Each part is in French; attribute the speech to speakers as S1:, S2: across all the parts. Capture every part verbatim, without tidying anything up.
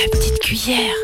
S1: La petite cuillère.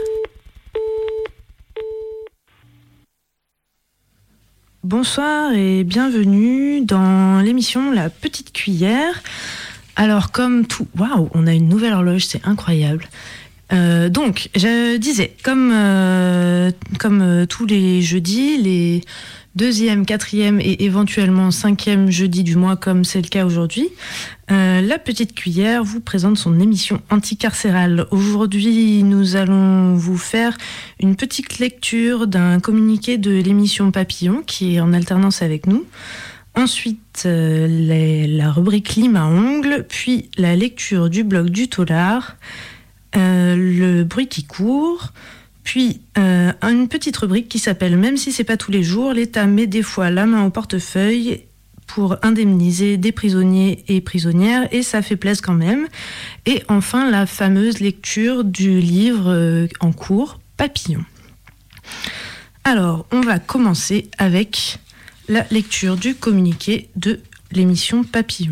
S1: Bonsoir et bienvenue dans l'émission La Petite Cuillère. Alors comme tout... Waouh, on a une nouvelle horloge, c'est incroyable. Euh, donc, je disais, comme, euh, comme euh, tous les jeudis, les deuxième, quatrième et éventuellement cinquième jeudi du mois, comme c'est le cas aujourd'hui, euh, La Petite Cuillère vous présente son émission anticarcérale. Aujourd'hui, nous allons vous faire une petite lecture d'un communiqué de l'émission Papillon, qui est en alternance avec nous. Ensuite, euh, les, la rubrique Lime à ongles, puis la lecture du blog du Taulard, euh, le bruit qui court, puis euh, une petite rubrique qui s'appelle « Même si c'est pas tous les jours, l'État met des fois la main au portefeuille pour indemniser des prisonniers et prisonnières, et ça fait plaisir quand même ». Et enfin, la fameuse lecture du livre euh, en cours, Papillon. Alors, on va commencer avec la lecture du communiqué de l'émission Papillon.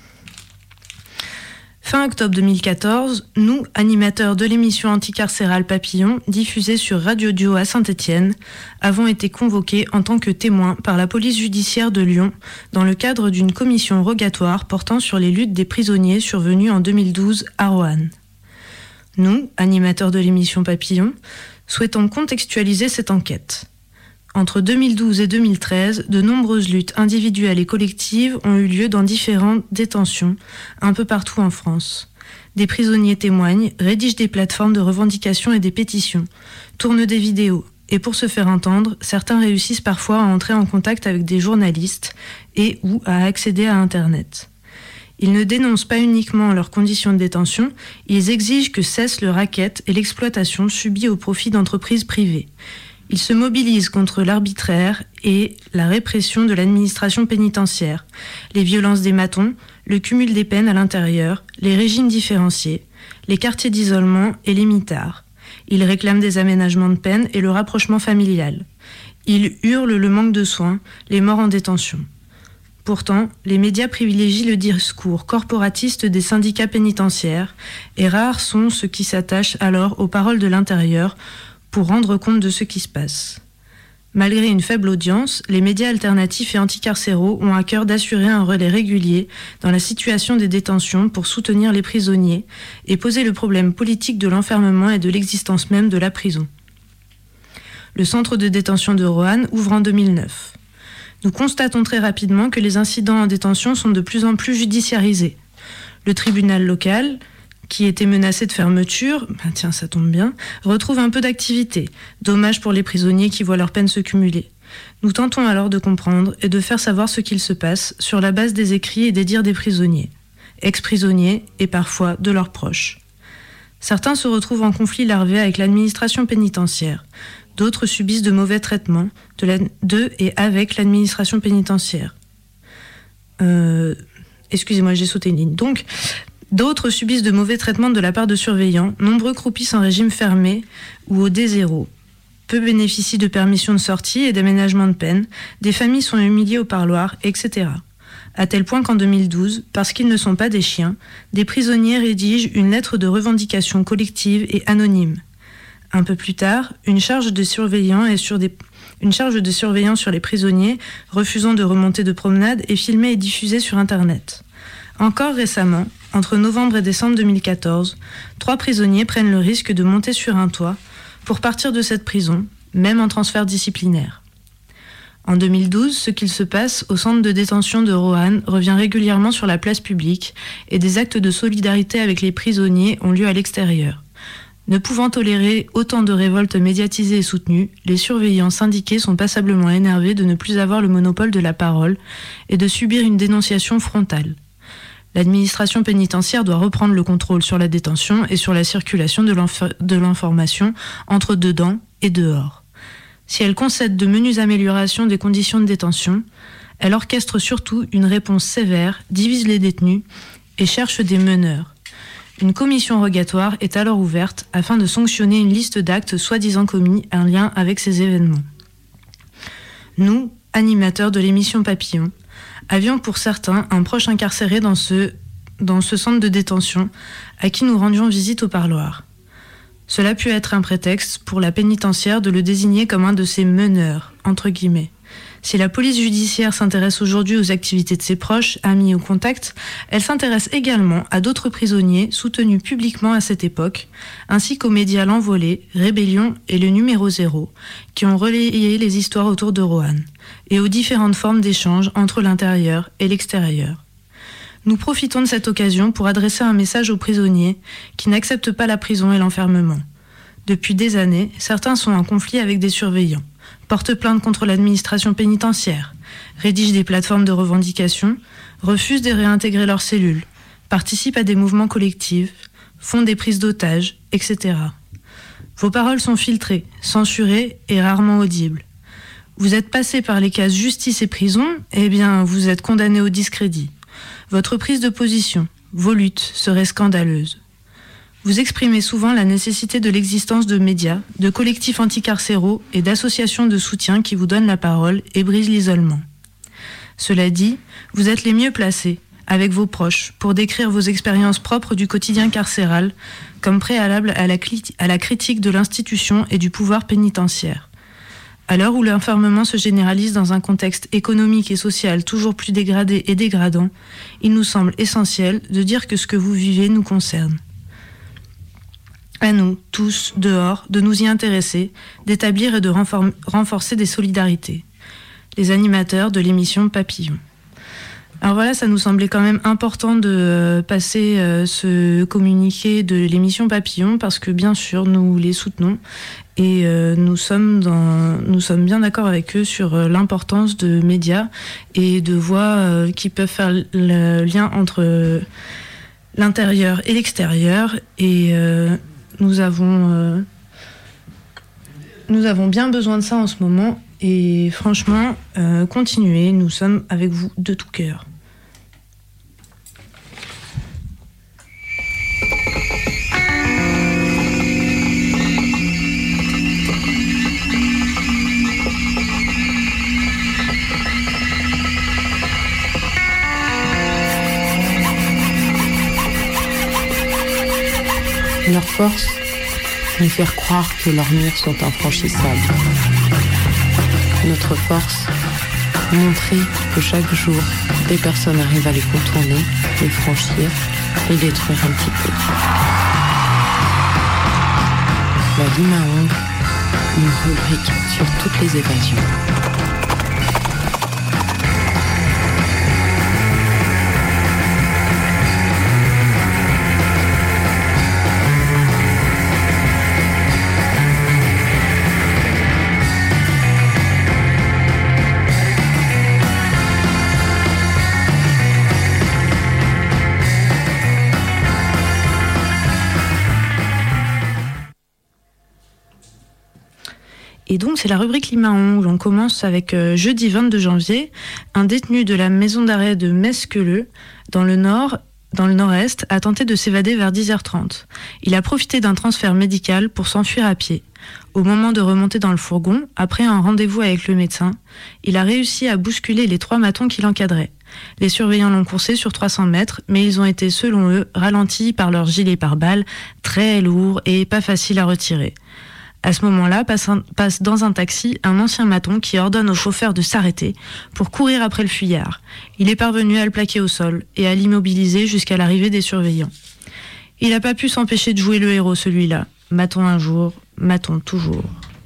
S1: Fin octobre deux mille quatorze, nous, animateurs de l'émission anticarcérale Papillon, diffusée sur Radio Dio à Saint-Étienne, avons été convoqués en tant que témoins par la police judiciaire de Lyon dans le cadre d'une commission rogatoire portant sur les luttes des prisonniers survenues en deux mille douze à Roanne. Nous, animateurs de l'émission Papillon, souhaitons contextualiser cette enquête. Entre deux mille douze et deux mille treize, de nombreuses luttes individuelles et collectives ont eu lieu dans différentes détentions, un peu partout en France. Des prisonniers témoignent, rédigent des plateformes de revendication et des pétitions, tournent des vidéos, et pour se faire entendre, certains réussissent parfois à entrer en contact avec des journalistes et ou à accéder à Internet. Ils ne dénoncent pas uniquement leurs conditions de détention, ils exigent que cesse le racket et l'exploitation subie au profit d'entreprises privées. Ils se mobilisent contre l'arbitraire et la répression de l'administration pénitentiaire, les violences des matons, le cumul des peines à l'intérieur, les régimes différenciés, les quartiers d'isolement et les mitards. Ils réclament des aménagements de peine et le rapprochement familial. Ils hurlent le manque de soins, les morts en détention. Pourtant, les médias privilégient le discours corporatiste des syndicats pénitentiaires et rares sont ceux qui s'attachent alors aux paroles de l'intérieur pour rendre compte de ce qui se passe. Malgré une faible audience, les médias alternatifs et anticarcéraux ont à cœur d'assurer un relais régulier dans la situation des détentions pour soutenir les prisonniers et poser le problème politique de l'enfermement et de l'existence même de la prison. Le centre de détention de Roanne ouvre en deux mille neuf. Nous constatons très rapidement que les incidents en détention sont de plus en plus judiciarisés. Le tribunal local, qui était menacé de fermeture, ben tiens ça tombe bien, retrouve un peu d'activité. Dommage pour les prisonniers qui voient leur peine se cumuler. Nous tentons alors de comprendre et de faire savoir ce qu'il se passe sur la base des écrits et des dires des prisonniers, ex-prisonniers et parfois de leurs proches. Certains se retrouvent en conflit larvé avec l'administration pénitentiaire. D'autres subissent de mauvais traitements de, la, de et avec l'administration pénitentiaire. Euh, excusez-moi, j'ai sauté une ligne. Donc, d'autres subissent de mauvais traitements de la part de surveillants, nombreux croupissent en régime fermé ou au D zéro. Peu bénéficient de permissions de sortie et d'aménagement de peine, des familles sont humiliées au parloir, et cetera. À tel point qu'en deux mille douze, parce qu'ils ne sont pas des chiens, des prisonniers rédigent une lettre de revendication collective et anonyme. Un peu plus tard, une charge de surveillants est sur des... Une charge de surveillants sur les prisonniers, refusant de remonter de promenade, est filmée et diffusée sur Internet. Encore récemment, entre novembre et décembre deux mille quatorze, trois prisonniers prennent le risque de monter sur un toit pour partir de cette prison, même en transfert disciplinaire. En deux mille douze, ce qu'il se passe au centre de détention de Roanne revient régulièrement sur la place publique et des actes de solidarité avec les prisonniers ont lieu à l'extérieur. Ne pouvant tolérer autant de révoltes médiatisées et soutenues, les surveillants syndiqués sont passablement énervés de ne plus avoir le monopole de la parole et de subir une dénonciation frontale. L'administration pénitentiaire doit reprendre le contrôle sur la détention et sur la circulation de, l'inf- de l'information entre dedans et dehors. Si elle concède de menues améliorations des conditions de détention, elle orchestre surtout une réponse sévère, divise les détenus et cherche des meneurs. Une commission rogatoire est alors ouverte afin de sanctionner une liste d'actes soi-disant commis en lien avec ces événements. Nous, animateurs de l'émission Papillon, avions pour certains un proche incarcéré dans ce, dans ce centre de détention à qui nous rendions visite au parloir. Cela a pu être un prétexte pour la pénitentiaire de le désigner comme un de ses meneurs, entre guillemets. Si la police judiciaire s'intéresse aujourd'hui aux activités de ses proches, amis ou contacts, elle s'intéresse également à d'autres prisonniers soutenus publiquement à cette époque, ainsi qu'aux médias L'Envolée, Rébellion et le Numéro Zéro, qui ont relayé les histoires autour de Roanne, et aux différentes formes d'échange entre l'intérieur et l'extérieur. Nous profitons de cette occasion pour adresser un message aux prisonniers qui n'acceptent pas la prison et l'enfermement. Depuis des années, certains sont en conflit avec des surveillants, portent plainte contre l'administration pénitentiaire, rédigent des plateformes de revendication, refusent de réintégrer leurs cellules, participent à des mouvements collectifs, font des prises d'otages, et cetera. Vos paroles sont filtrées, censurées et rarement audibles. Vous êtes passé par les cases justice et prison, eh bien vous êtes condamné au discrédit. Votre prise de position, vos luttes seraient scandaleuses. Vous exprimez souvent la nécessité de l'existence de médias, de collectifs anticarcéraux et d'associations de soutien qui vous donnent la parole et brisent l'isolement. Cela dit, vous êtes les mieux placés, avec vos proches, pour décrire vos expériences propres du quotidien carcéral, comme préalable à la, cli- à la critique de l'institution et du pouvoir pénitentiaire. À l'heure où l'enfermement se généralise dans un contexte économique et social toujours plus dégradé et dégradant, il nous semble essentiel de dire que ce que vous vivez nous concerne. À nous, tous, dehors, de nous y intéresser, d'établir et de renfor- renforcer des solidarités. Les animateurs de l'émission Papillon. Alors voilà, ça nous semblait quand même important de euh, passer euh, ce communiqué de l'émission Papillon parce que bien sûr, nous les soutenons et euh, nous sommes dans, nous sommes bien d'accord avec eux sur euh, l'importance de médias et de voix euh, qui peuvent faire le lien entre euh, l'intérieur et l'extérieur et euh, Nous avons, euh, nous avons bien besoin de ça en ce moment et franchement, euh, continuez, nous sommes avec vous de tout cœur.
S2: Leur force, nous faire croire que leurs murs sont infranchissables. Notre force, montrer que chaque jour, des personnes arrivent à les contourner, les franchir et détruire un petit peu. La Lime à ongles, une rubrique sur toutes les évasions.
S1: Et donc, c'est la rubrique Lime à ongles. On commence avec euh, jeudi vingt-deux janvier, un détenu de la maison d'arrêt de Mesqueleu, dans le nord, dans le nord-est, a tenté de s'évader vers dix heures trente. Il a profité d'un transfert médical pour s'enfuir à pied. Au moment de remonter dans le fourgon, après un rendez-vous avec le médecin, il a réussi à bousculer les trois matons qui l'encadraient. Les surveillants l'ont coursé sur trois cents mètres, mais ils ont été, selon eux, ralentis par leur gilet pare-balles, très lourd et pas facile à retirer. À ce moment-là, passe, un, passe dans un taxi un ancien maton qui ordonne au chauffeur de s'arrêter pour courir après le fuyard. Il est parvenu à le plaquer au sol et à l'immobiliser jusqu'à l'arrivée des surveillants. Il n'a pas pu s'empêcher de jouer le héros, celui-là. Maton un jour, maton toujours.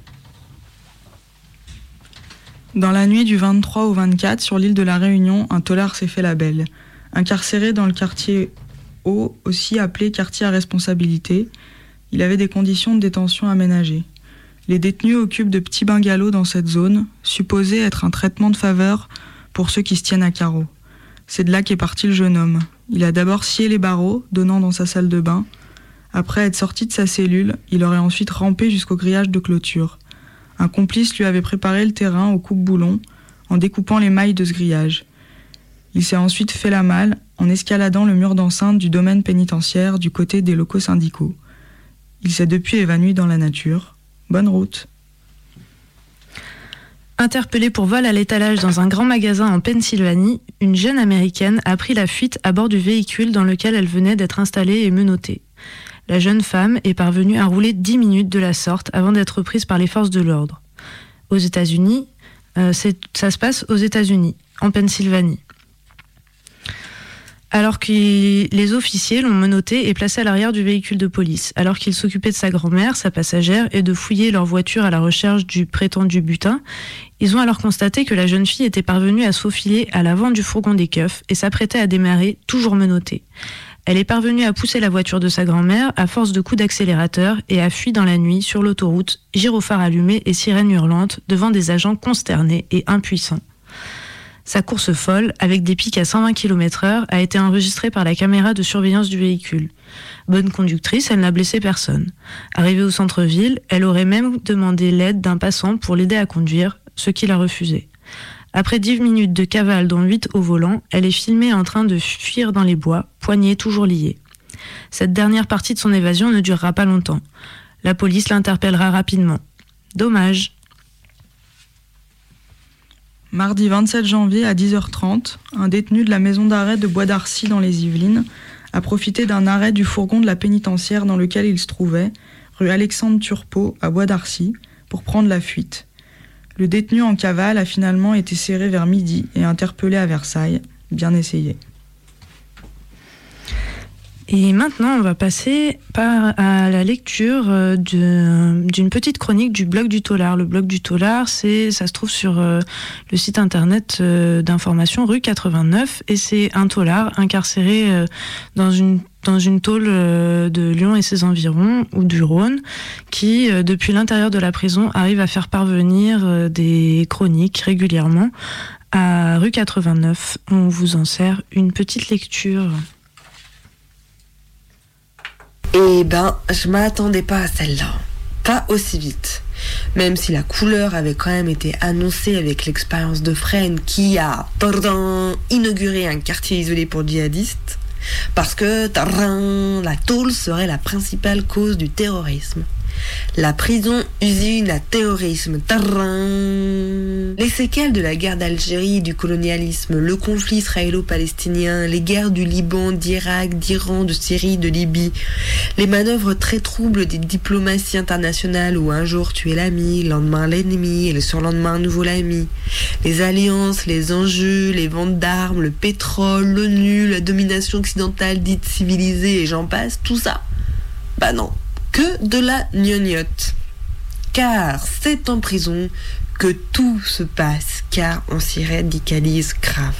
S3: Dans la nuit du vingt-trois au vingt-quatre, sur l'île de la Réunion, un tôlard s'est fait la belle. Incarcéré dans le quartier O, aussi appelé quartier à responsabilité, il avait des conditions de détention aménagées. Les détenus occupent de petits bungalows dans cette zone, supposés être un traitement de faveur pour ceux qui se tiennent à carreau. C'est de là qu'est parti le jeune homme. Il a d'abord scié les barreaux, donnant dans sa salle de bain. Après être sorti de sa cellule, il aurait ensuite rampé jusqu'au grillage de clôture. Un complice lui avait préparé le terrain au coupe-boulon, en découpant les mailles de ce grillage. Il s'est ensuite fait la malle en escaladant le mur d'enceinte du domaine pénitentiaire du côté des locaux syndicaux. Il s'est depuis évanoui dans la nature. Bonne route.
S1: Interpellée pour vol à l'étalage dans un grand magasin en Pennsylvanie, une jeune américaine a pris la fuite à bord du véhicule dans lequel elle venait d'être installée et menottée. La jeune femme est parvenue à rouler dix minutes de la sorte avant d'être prise par les forces de l'ordre. Aux États-Unis, euh, c'est, ça se passe aux États-Unis, en Pennsylvanie. Alors que les officiers l'ont menotté et placé à l'arrière du véhicule de police, alors qu'il s'occupait de sa grand-mère, sa passagère, et de fouiller leur voiture à la recherche du prétendu butin, ils ont alors constaté que la jeune fille était parvenue à se faufiler à l'avant du fourgon des keufs et s'apprêtait à démarrer, toujours menottée. Elle est parvenue à pousser la voiture de sa grand-mère à force de coups d'accélérateur et a fui dans la nuit sur l'autoroute, gyrophare allumé et sirène hurlante devant des agents consternés et impuissants. Sa course folle, avec des pics à cent vingt kilomètres heure, a été enregistrée par la caméra de surveillance du véhicule. Bonne conductrice, elle n'a blessé personne. Arrivée au centre-ville, elle aurait même demandé l'aide d'un passant pour l'aider à conduire, ce qu'il a refusé. Après dix minutes de cavale, dont huit au volant, elle est filmée en train de fuir dans les bois, poignets toujours liés. Cette dernière partie de son évasion ne durera pas longtemps. La police l'interpellera rapidement. Dommage.
S3: Mardi vingt-sept janvier à dix heures trente, un détenu de la maison d'arrêt de Bois d'Arcy dans les Yvelines a profité d'un arrêt du fourgon de la pénitentiaire dans lequel il se trouvait, rue Alexandre Turpot à Bois d'Arcy, pour prendre la fuite. Le détenu en cavale a finalement été serré vers midi et interpellé à Versailles. Bien essayé.
S1: Et maintenant, on va passer par, à la lecture de, d'une petite chronique du blog du Taulard. Le blog du Taulard, c'est, ça se trouve sur euh, le site internet euh, d'information rue quatre-vingt-neuf, et c'est un taulard incarcéré euh, dans une dans une tôle euh, de Lyon et ses environs, ou du Rhône, qui, euh, depuis l'intérieur de la prison, arrive à faire parvenir euh, des chroniques régulièrement à rue quatre-vingt-neuf. On vous en sert une petite lecture.
S4: Eh ben, je m'attendais pas à celle-là. Pas aussi vite. Même si la couleur avait quand même été annoncée avec l'expérience de Fresnes qui a tardin, inauguré un quartier isolé pour djihadistes, parce que tardin, la tôle serait la principale cause du terrorisme. La prison usine à terrorisme. Tadrin. Les séquelles de la guerre d'Algérie, du colonialisme, le conflit israélo-palestinien, les guerres du Liban, d'Irak, d'Iran, de Syrie, de Libye, les manœuvres très troubles des diplomaties internationales où un jour tu es l'ami, le lendemain l'ennemi et le surlendemain à nouveau l'ami, les alliances, les enjeux, les ventes d'armes, le pétrole, l'ONU, la domination occidentale dite civilisée et j'en passe, tout ça, bah non. Que de la gnognotte. Car c'est en prison que tout se passe, car on s'y radicalise grave.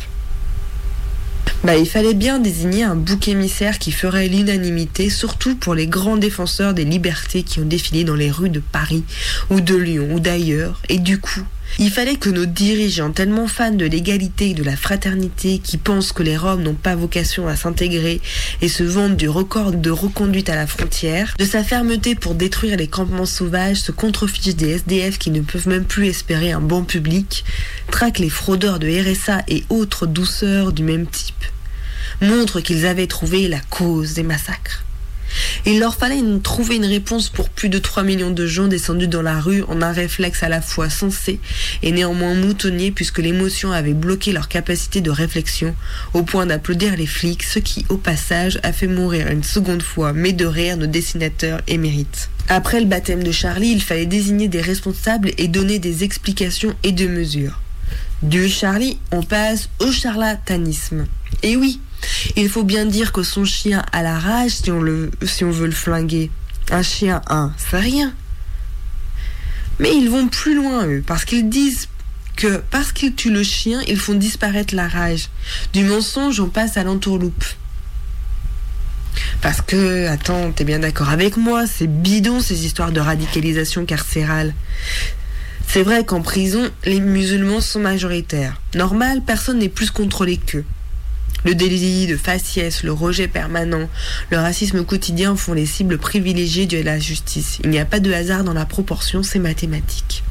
S4: Bah, il fallait bien désigner un bouc émissaire qui ferait l'unanimité, surtout pour les grands défenseurs des libertés qui ont défilé dans les rues de Paris, ou de Lyon, ou d'ailleurs, et du coup, il fallait que nos dirigeants, tellement fans de l'égalité et de la fraternité, qui pensent que les Roms n'ont pas vocation à s'intégrer et se vantent du record de reconduite à la frontière, de sa fermeté pour détruire les campements sauvages, se contrefichent des S D F qui ne peuvent même plus espérer un banc public, traquent les fraudeurs de R S A et autres douceurs du même type, montrent qu'ils avaient trouvé la cause des massacres. Il leur fallait une, trouver une réponse pour plus de trois millions de gens descendus dans la rue en un réflexe à la fois sensé et néanmoins moutonnier puisque l'émotion avait bloqué leur capacité de réflexion au point d'applaudir les flics, ce qui au passage a fait mourir une seconde fois mais de rire nos dessinateurs émérites. Après le baptême de Charlie, il fallait désigner des responsables et donner des explications et des mesures. Du Charlie, on passe au charlatanisme. Et oui, il faut bien dire que son chien a la rage si on, le, si on veut le flinguer. Un chien, un, c'est rien. Mais ils vont plus loin, eux, parce qu'ils disent que parce qu'ils tuent le chien, ils font disparaître la rage. Du mensonge, on passe à l'entourloupe. Parce que, attends, t'es bien d'accord avec moi, c'est bidon ces histoires de radicalisation carcérale. C'est vrai qu'en prison, les musulmans sont majoritaires. Normal, personne n'est plus contrôlé qu'eux. Le délit de faciès, le rejet permanent, le racisme quotidien font les cibles privilégiées de la justice. Il n'y a pas de hasard dans la proportion, c'est mathématique.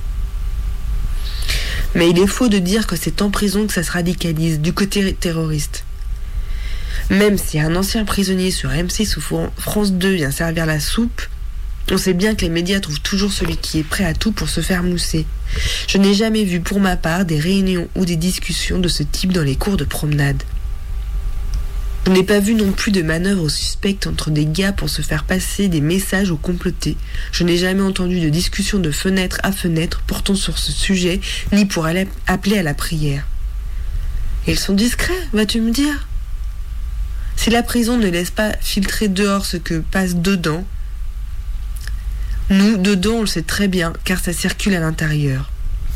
S4: Mais il est faux de dire que c'est en prison que ça se radicalise, du côté terroriste. Même si un ancien prisonnier sur M six ou France deux vient servir la soupe, on sait bien que les médias trouvent toujours celui qui est prêt à tout pour se faire mousser. Je n'ai jamais vu pour ma part des réunions ou des discussions de ce type dans les cours de promenade. Je n'ai pas vu non plus de manœuvres suspectes entre des gars pour se faire passer des messages ou comploter. Je n'ai jamais entendu de discussion de fenêtre à fenêtre portant sur ce sujet, ni pour aller appeler à la prière. Et ils sont discrets, vas-tu me dire ? Si la prison ne laisse pas filtrer dehors ce que passe dedans, nous, dedans, on le sait très bien, car ça circule à l'intérieur.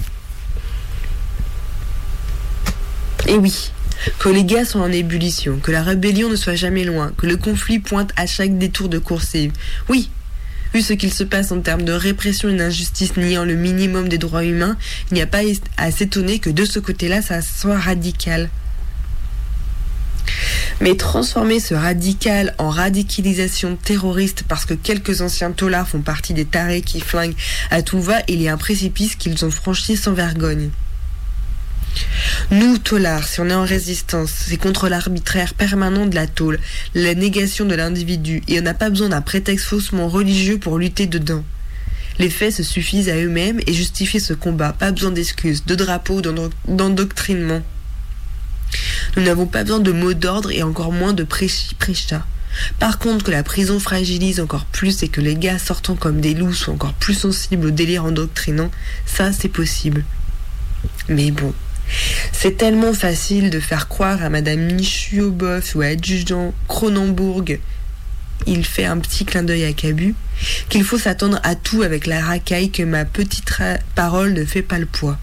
S4: Et oui, que les gars sont en ébullition, que la rébellion ne soit jamais loin, que le conflit pointe à chaque détour de coursive. Oui, vu ce qu'il se passe en termes de répression et d'injustice niant le minimum des droits humains, il n'y a pas à s'étonner que de ce côté-là, ça soit radical. Mais transformer ce radical en radicalisation terroriste parce que quelques anciens taulards font partie des tarés qui flinguent à tout va, il y a un précipice qu'ils ont franchi sans vergogne. Nous, taulards, si on est en résistance, c'est contre l'arbitraire permanent de la tôle, la négation de l'individu, et on n'a pas besoin d'un prétexte faussement religieux pour lutter dedans. Les faits se suffisent à eux-mêmes et justifient ce combat, pas besoin d'excuses, de drapeaux, d'endoctrinement. Nous n'avons pas besoin de mots d'ordre et encore moins de prêcha. Par contre, que la prison fragilise encore plus et que les gars sortant comme des loups soient encore plus sensibles au délire endoctrinant, ça c'est possible. Mais bon, c'est tellement facile de faire croire à Madame Michu-Boff ou à Adjudant Cronenbourg, il fait un petit clin d'œil à Cabu, qu'il faut s'attendre à tout avec la racaille que ma petite ra- parole ne fait pas le poids.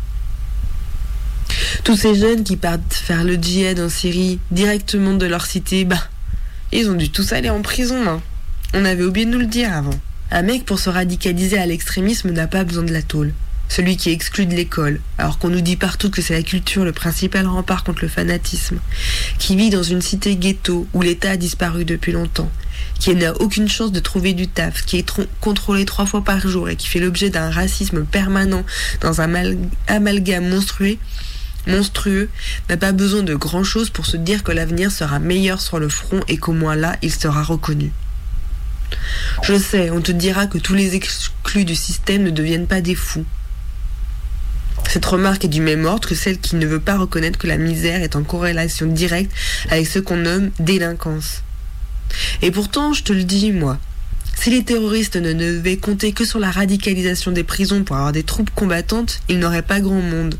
S4: Tous ces jeunes qui partent faire le djihad en Syrie directement de leur cité, bah, ils ont dû tous aller en prison, hein. On avait oublié de nous le dire avant. Un mec pour se radicaliser à l'extrémisme n'a pas besoin de la tôle. Celui qui est exclu de l'école, alors qu'on nous dit partout que c'est la culture le principal rempart contre le fanatisme, qui vit dans une cité ghetto où l'État a disparu depuis longtemps, qui n'a aucune chance de trouver du taf, qui est tr- contrôlé trois fois par jour et qui fait l'objet d'un racisme permanent dans un mal- amalgame monstrueux, monstrueux, n'a pas besoin de grand-chose pour se dire que l'avenir sera meilleur sur le front et qu'au moins là, il sera reconnu. Je sais, on te dira que tous les exclus du système ne deviennent pas des fous. Cette remarque est du même ordre que celle qui ne veut pas reconnaître que la misère est en corrélation directe avec ce qu'on nomme délinquance. Et pourtant, je te le dis, moi, si les terroristes ne devaient compter que sur la radicalisation des prisons pour avoir des troupes combattantes, ils n'auraient pas grand monde.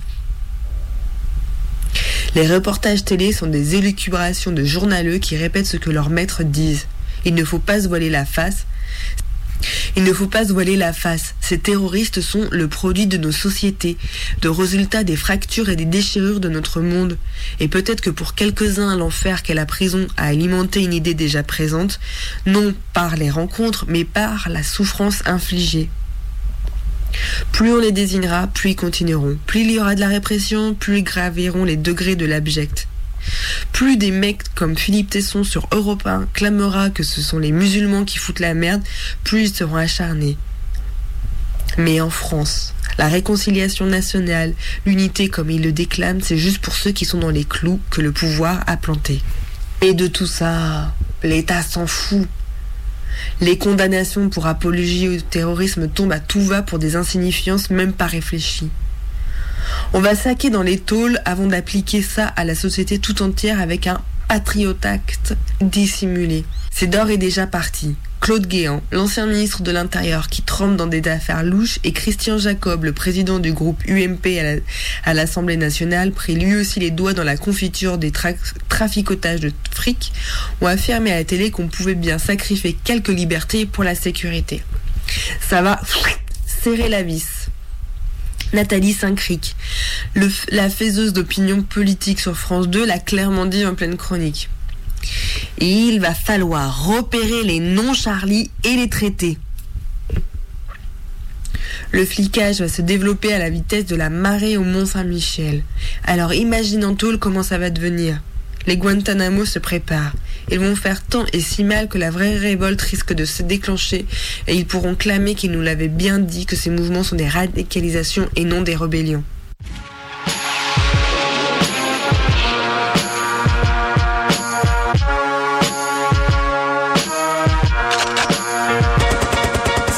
S4: Les reportages télé sont des élucubrations de journaleux qui répètent ce que leurs maîtres disent. Il ne faut pas se voiler la face. Il ne faut pas se voiler la face. Ces terroristes sont le produit de nos sociétés, de résultats des fractures et des déchirures de notre monde. Et peut-être que pour quelques-uns, l'enfer qu'est la prison a alimenté une idée déjà présente, non par les rencontres, mais par la souffrance infligée. Plus on les désignera, plus ils continueront. Plus il y aura de la répression, plus ils graviront les degrés de l'abject. Plus des mecs comme Philippe Tesson sur Europe un clamera que ce sont les musulmans qui foutent la merde, plus ils seront acharnés. Mais en France, la réconciliation nationale, l'unité comme ils le déclament, c'est juste pour ceux qui sont dans les clous que le pouvoir a plantés. Et de tout ça, l'État s'en fout. Les condamnations pour apologie au terrorisme tombent à tout va pour des insignifiances même pas réfléchies. On va saquer dans les tôles avant d'appliquer ça à la société tout entière avec un patriot act dissimulé. C'est d'ores et déjà parti. Claude Guéant, l'ancien ministre de l'Intérieur qui trempe dans des affaires louches, et Christian Jacob, le président du groupe U M P à, la, à l'Assemblée nationale, pris lui aussi les doigts dans la confiture des tra- traficotages de fric, ont affirmé à la télé qu'on pouvait bien sacrifier quelques libertés pour la sécurité. Ça va serrer la vis. Nathalie Saint-Cric, le, la faiseuse d'opinion politique sur France deux, l'a clairement dit en pleine chronique. Et il va falloir repérer les non-Charlie et les traiter. Le flicage va se développer à la vitesse de la marée au Mont-Saint-Michel. Alors imagine en tôle comment ça va devenir. Les Guantanamo se préparent. Ils vont faire tant et si mal que la vraie révolte risque de se déclencher et ils pourront clamer qu'ils nous l'avaient bien dit que ces mouvements sont des radicalisations et non des rébellions.
S5: Si ça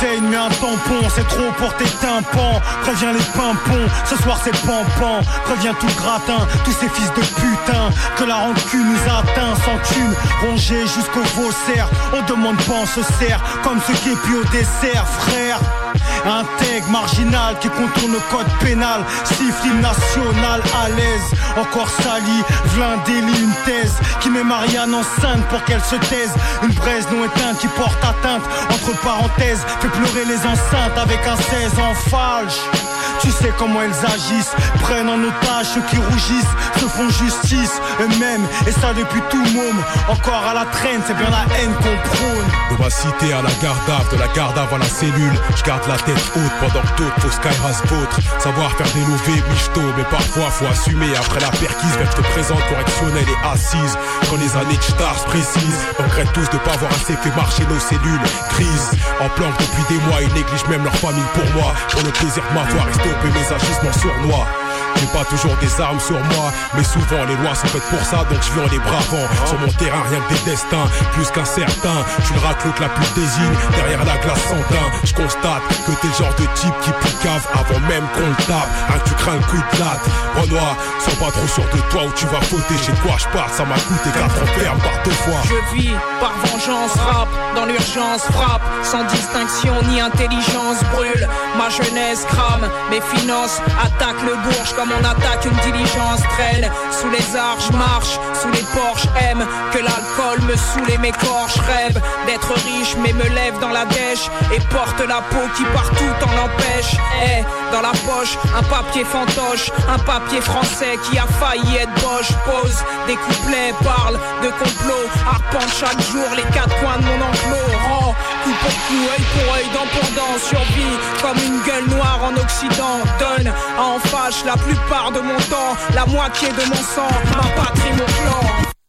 S5: enseigne, mais un tampon, c'est trop pour tes tympans. Préviens les pimpons, ce soir c'est pampan. Préviens tout le gratin, tous ces fils de putain. Que la rancune nous atteint sans thune, rongé jusqu'au faussaire. On demande pas, on se sert, comme ce qui est puis au dessert, frère. Un tag marginal qui contourne le code pénal. Siffle l'hymne national à l'aise. Encore sali, v'là un délit, une thèse qui met Marianne enceinte pour qu'elle se taise. Une braise non éteinte qui porte atteinte, entre parenthèses, fait pleurer les enceintes avec un seize en falche. Tu sais comment elles agissent, prennent en otage ceux qui rougissent, se font justice eux-mêmes, et ça depuis tout môme. Encore à la traîne, c'est bien la haine qu'on prône.
S6: De ma cité à la garde à, de la garde à la cellule, je garde la tête haute pendant que d'autres faut skyras vôtre. Savoir faire des levées, michto, mais parfois faut assumer. Après la perquise, je te présente correctionnelle et assise. Quand les années de stars se précisent, on regrette tous de pas avoir assez fait marcher nos cellules. Crise, en planque depuis des mois, ils négligent même leur famille pour moi. Pour le plaisir de m'avoir et stopper mes agissements sournois. J'ai pas toujours des armes sur moi, mais souvent les lois sont faites pour ça, donc je vais en les bravant. Sur mon terrain, rien que des destins, plus qu'un certain. Je suis le raclot que la pluie désigne, derrière la glace sans teint. Je constate que t'es le genre de type qui poucave avant même qu'on le tape. Hein, que tu crains le coup de latte. Renoir, sois pas trop sûr de toi où tu vas fauter. Chez quoi je parle, ça m'a coûté quatre ans ferme par deux fois.
S7: Je vis par vengeance, rap, dans l'urgence, frappe. Sans distinction ni intelligence, brûle. Ma jeunesse crame, mes finances attaquent le bourge comme on attaque une diligence. Traîne sous les arches, marche sous les porches. Aime que l'alcool me saoule et m'écorche. Rêve d'être riche mais me lève dans la dèche et porte la peau qui partout en empêche. Eh, dans la poche, un papier fantoche, un papier français qui a failli être boche. Pose des couplets, parle de complot, arpente chaque jour les quatre coins de mon enclos. Rend coup pour coup, œil pour œil, dent pour dent, survie comme une gueule noire en Occident. Donne à en fâche la plupart de mon temps, la moitié de mon sang, ma patrie, mon clan.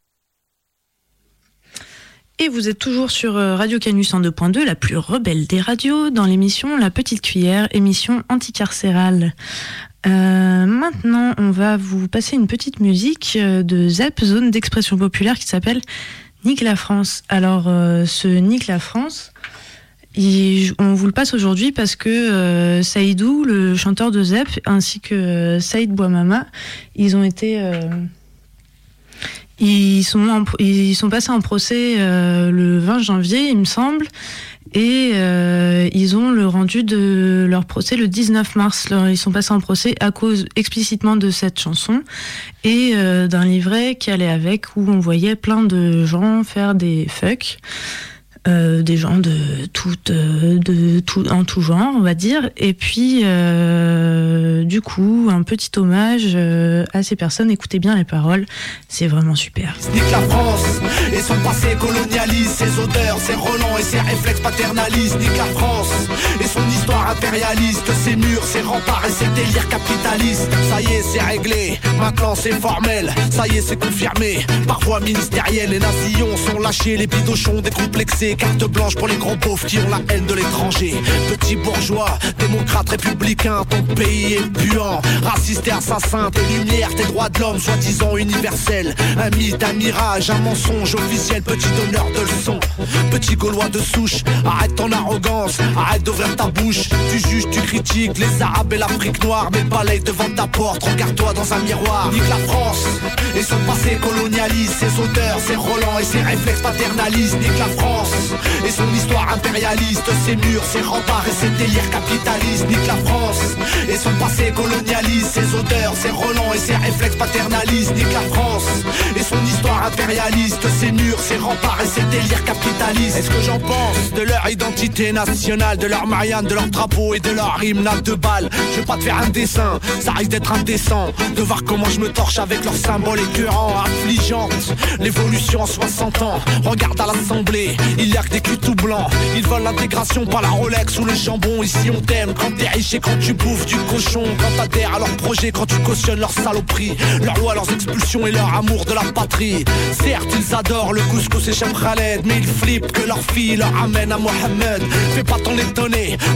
S1: Et vous êtes toujours sur Radio Canu cent deux point deux, la plus rebelle des radios, dans l'émission La Petite Cuillère, émission anticarcérale. Euh, maintenant, on va vous passer une petite musique de Z E P, zone d'expression populaire, qui s'appelle Nique la France. Alors, euh, ce Nique la France, il, on vous le passe aujourd'hui parce que euh, Saïdou, le chanteur de Z E P, ainsi que euh, Saïd Bouamama, ils ont été... Euh, Ils sont, en, ils sont passés en procès euh, le vingt janvier, il me semble, et euh, ils ont le rendu de leur procès le dix-neuf mars. Ils sont passés en procès à cause explicitement de cette chanson et euh, d'un livret qui allait avec, où on voyait plein de gens faire des fucks. Euh, des gens de tout, euh, de tout, en tout genre, on va dire. Et puis, euh, du coup, un petit hommage euh, à ces personnes. Écoutez bien les paroles, c'est vraiment super.
S8: Nique la France et son passé colonialiste, ses odeurs, ses relents et ses réflexes paternalistes. Nique la France et son histoire impérialiste, ses murs, ses remparts et ses délires capitalistes. Ça y est, c'est réglé, maintenant c'est formel. Ça y est, c'est confirmé, par voie ministérielle. Les nazillons sont lâchés, les bidochons décomplexés. Carte blanche pour les gros pauvres qui ont la haine de l'étranger. Petits bourgeois, démocrates républicains, ton pays est puant. Raciste et assassin, tes lumières, tes droits de l'homme, soi-disant universels. Un mythe, un mirage, un mensonge officiel. Petit donneur de leçons, petit gaulois de souche. Arrête ton arrogance, arrête d'ouvrir ta bouche. Tu juges, tu critiques les arabes et l'Afrique noire, mais balaye devant ta porte, regarde-toi dans un miroir. Nique la France et son passé colonialiste, ses odeurs, ses relents et ses réflexes paternalistes. Nique la France et son histoire impérialiste, ses murs, ses remparts et ses délires capitalistes. Nique la France et son passé colonialiste, ses odeurs, ses relents et ses réflexes paternalistes. Nique la France et son histoire impérialiste, ses murs, ses remparts et ses délires capitalistes. Est-ce que j'en pense de leur identité nationale, de leur Marianne, de leur drapeau et de leur hymne à deux balles? Je vais pas te faire un dessin, ça risque d'être indécent de voir comment je me torche avec leurs symboles écœurants, affligeantes. L'évolution en soixante ans, regarde à l'Assemblée, il y a que des culs tout blancs. Ils veulent l'intégration par la Rolex ou le jambon. Ici on t'aime quand t'es riche et quand tu bouffes du cochon. Quand t'adhères à leurs projets, quand tu cautionnes leurs saloperies, leurs lois, leurs expulsions et leur amour de la patrie. Certes ils adorent le couscous et Chef Khaled, mais ils flippent que leur fille leur amène à Mohamed. Fais pas t'en étonner, ta vierge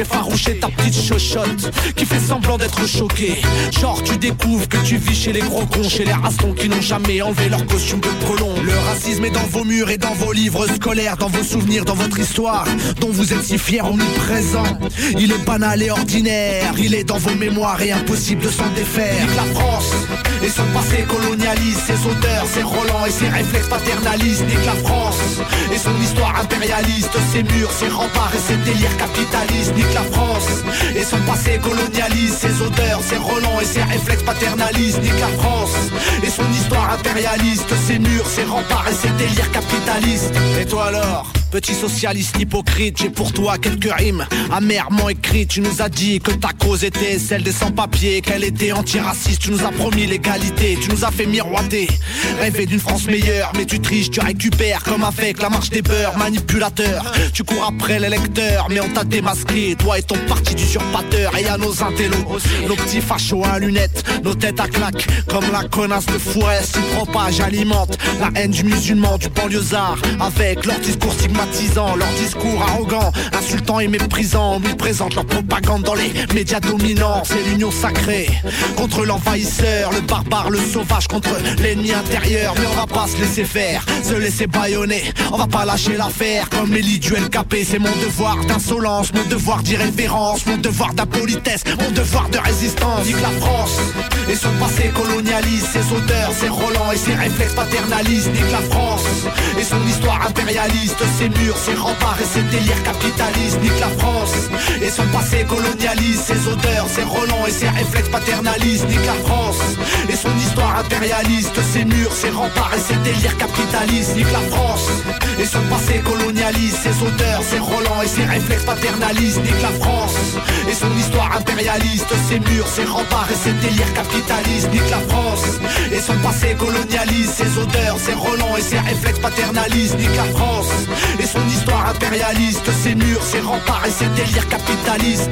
S8: effarouché ta petite chochotte qui fait semblant d'être choquée. Genre tu découvres que tu vis chez les gros cons, chez les rastons qui n'ont jamais enlevé leur costume de colon. Le racisme est dans vos murs et dans vos livres scolaires, dans vos souvenirs, dans votre histoire, dont vous êtes si fiers omniprésents. Il est banal et ordinaire, il est dans vos mémoires et impossible de s'en défaire. Nique la France et son passé colonialiste, ses odeurs, ses relents et ses réflexes paternalistes. Nique la France et son histoire impérialiste, ses murs, ses remparts et ses délires capitalistes. Nique la France et son passé colonialiste, ses odeurs, ses relents et ses réflexes paternalistes. Nique la France et son histoire impérialiste, ses murs, ses remparts et ses délires capitalistes. Et toi alors, petit socialiste hypocrite, j'ai pour toi quelques rimes amèrement écrites. Tu nous as dit que ta cause était celle des sans-papiers, qu'elle était antiraciste, tu nous as promis l'égalité, tu nous as fait miroiter, rêver d'une France meilleure. Mais tu triches, tu récupères comme avec la marche des beurs. Manipulateur, tu cours après les lecteurs, mais on t'a démasqué, toi et ton parti d'usurpateur. Et à nos intellos, nos petits fachos à lunettes, nos têtes à claques, comme la connasse de Fourès. Ils propagent, alimentent la haine du musulman, du banlieusard, avec leur discours stigmatisant, leur discours arrogant, insultant et méprisant. Ils présentent leur propagande dans les médias dominants. C'est l'union sacrée contre l'envahisseur, le barbare, le sauvage contre l'ennemi intérieur. Mais on va pas se laisser faire, se laisser bâillonner, on va pas lâcher l'affaire comme Elie du L K P. C'est mon devoir d'insolence, mon devoir d'irrévérence, mon devoir d'impolitesse, mon devoir de résistance. Nique la France et son passé colonialiste, ses odeurs, ses relents et ses réflexes paternalistes. Nique la France et son histoire impérialiste, ses murs, ses remparts et ses délires capitalistes. Nique la France et son passé colonialiste, ses odeurs, ses relents et ses réflexes paternalistes. Nique la France et son histoire impérialiste, ses murs, ses remparts et ses délires capitalistes. Nique la France et son passé colonialiste, ses odeurs, ses relents et ses réflexes paternalistes. Nique la France et son histoire impérialiste, ses murs, ses remparts et ses délires capitalistes. Nique la France et son passé colonialiste, ses odeurs, ses relents et ses réflexes paternalistes. Nique la France et son histoire impérialiste, ses murs, ses remparts et ses délires capitalistes.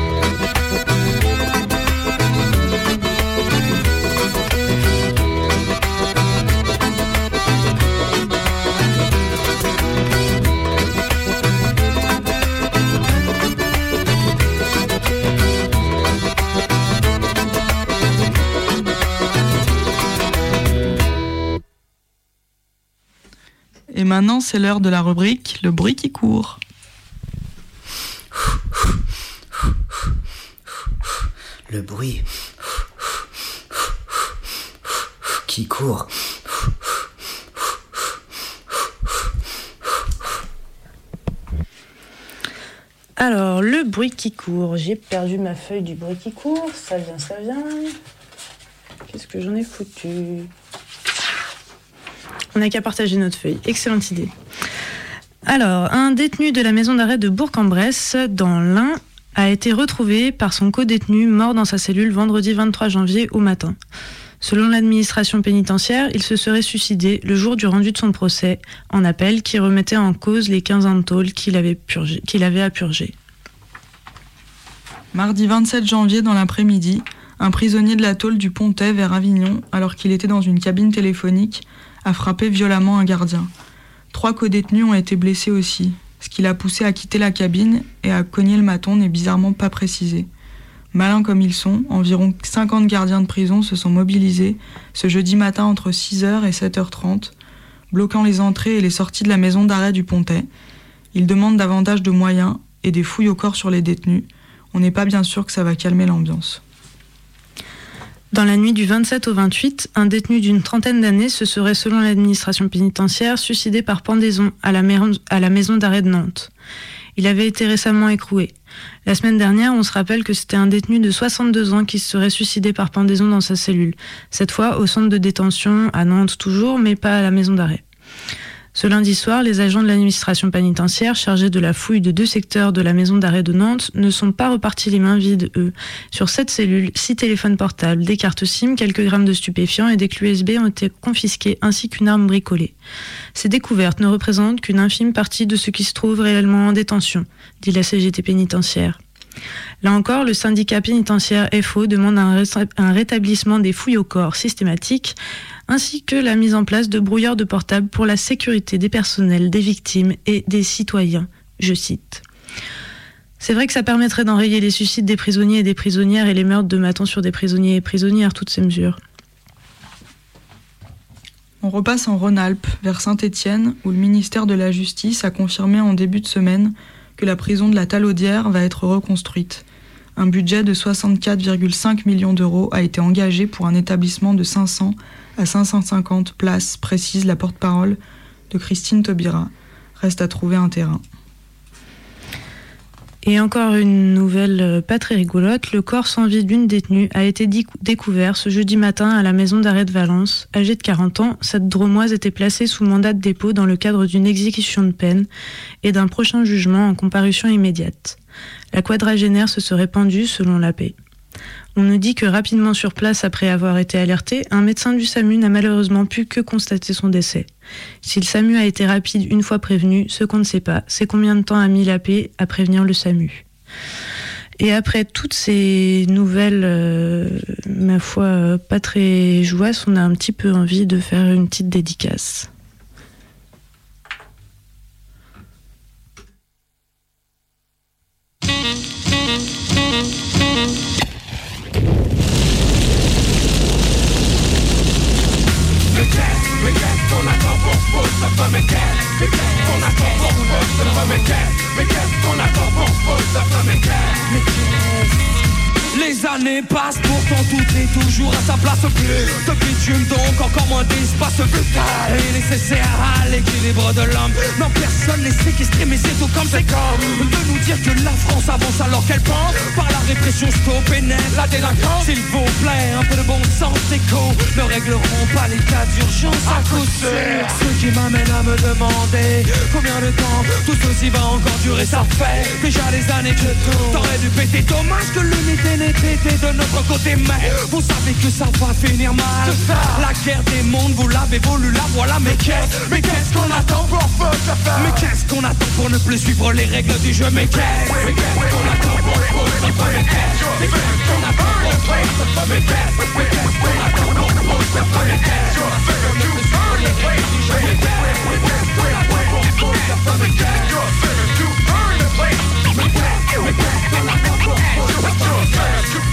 S3: Et maintenant, c'est l'heure de la rubrique Le bruit qui court.
S9: Le bruit qui court.
S1: Alors, le bruit qui court. J'ai perdu ma feuille du bruit qui court. Ça vient, ça vient. Qu'est-ce que j'en ai foutu ? On n'a qu'à partager notre feuille. Excellente idée. Alors, un détenu de la maison d'arrêt de Bourg-en-Bresse, dans l'Ain, a été retrouvé par son co-détenu mort dans sa cellule vendredi vingt-trois janvier au matin. Selon l'administration pénitentiaire, il se serait suicidé le jour du rendu de son procès en appel qui remettait en cause les quinze ans de tôle qu'il avait, purgé, qu'il avait à purger.
S3: Mardi vingt-sept janvier dans l'après-midi, un prisonnier de la tôle du Pontet vers Avignon, alors qu'il était dans une cabine téléphonique, a frappé violemment un gardien. Trois co-détenus ont été blessés aussi. Ce qui l'a poussé à quitter la cabine et à cogner le maton n'est bizarrement pas précisé. Malins comme ils sont, environ cinquante gardiens de prison se sont mobilisés ce jeudi matin entre six heures et sept heures trente, bloquant les entrées et les sorties de la maison d'arrêt du Pontet. Ils demandent davantage de moyens et des fouilles au corps sur les détenus. On n'est pas bien sûr que ça va calmer l'ambiance.
S1: Dans la nuit du vingt-sept au vingt-huit, un détenu d'une trentaine d'années se serait, selon l'administration pénitentiaire, suicidé par pendaison à la, mer- à la maison d'arrêt de Nantes. Il avait été récemment écroué. La semaine dernière, on se rappelle que c'était un détenu de soixante-deux ans qui se serait suicidé par pendaison dans sa cellule. Cette fois au centre de détention, à Nantes toujours, mais pas à la maison d'arrêt. Ce lundi soir, les agents de l'administration pénitentiaire chargés de la fouille de deux secteurs de la maison d'arrêt de Nantes ne sont pas repartis les mains vides, eux. Sur cette cellule, six téléphones portables, des cartes SIM, quelques grammes de stupéfiants et des clés U S B ont été confisqués, ainsi qu'une arme bricolée. Ces découvertes ne représentent qu'une infime partie de ce qui se trouve réellement en détention, dit la C G T pénitentiaire. Là encore, le syndicat pénitentiaire F O demande un, ré- un rétablissement des fouilles au corps systématiques, ainsi que la mise en place de brouilleurs de portables pour la sécurité des personnels, des victimes et des citoyens. Je cite. C'est vrai que ça permettrait d'enrayer les suicides des prisonniers et des prisonnières et les meurtres de matons sur des prisonniers et prisonnières, toutes ces mesures.
S3: On repasse en Rhône-Alpes, vers Saint-Étienne, où le ministère de la Justice a confirmé en début de semaine que la prison de la Talaudière va être reconstruite. Un budget de soixante-quatre virgule cinq millions d'euros a été engagé pour un établissement de cinq cents à cinq cent cinquante places, précise la porte-parole de Christine Taubira. Reste à trouver un terrain.
S1: Et encore une nouvelle pas très rigolote, le corps sans vie d'une détenue a été découvert ce jeudi matin à la maison d'arrêt de Valence. Âgée de quarante ans, cette Dromoise était placée sous mandat de dépôt dans le cadre d'une exécution de peine et d'un prochain jugement en comparution immédiate. La quadragénaire se serait pendue selon l'A P. On nous dit que rapidement sur place, après avoir été alerté, un médecin du SAMU n'a malheureusement pu que constater son décès. Si le SAMU a été rapide une fois prévenu, ce qu'on ne sait pas, c'est combien de temps a mis l'A P à prévenir le SAMU. Et après toutes ces nouvelles, euh, ma foi, euh, pas très joyeuses, on a un petit peu envie de faire une petite dédicace.
S10: Les années passent, pourtant tout est toujours à sa place. Plus de bitume, donc encore moins d'espace vital et nécessaire à l'équilibre de l'homme. Non, personne n'est séquestré, mais c'est tout comme c'est comme de nous dire que la France avance alors qu'elle pense par la répression stop et net la délinquance. S'il vous plaît, un peu de bon sens écho ne régleront pas les cas d'urgence à coup sûr. Ce qui m'amène à me demander combien de temps tout ceci va encore durer. Ça fait déjà des années que tout t'aurais dû péter. Dommage que l'unité n'ait été de notre côté, mais vous savez que ça va finir mal. La guerre des mondes, vous l'avez voulu, la voilà. Mais qu'est-ce, mais qu'est-ce qu'on attend pour faire? Mais qu'est-ce qu'on attend pour ne plus suivre les règles du jeu? Mais qu'est-ce, mais qu'est-ce qu'on attend pour faire? Mais qu'est-ce, mais qu'est-ce qu'on attend pour faire? Mais qu'est-ce, mais qu'est-ce qu'on attend pour faire? Mais qu'est-ce, ne plus suivre les règles du jeu? Mais qu'est-ce, mais qu'est-ce qu'on attend pour faire? Mais qu'est-ce, mais qu'est-ce, mais qu'est-ce qu'on attend pour faire?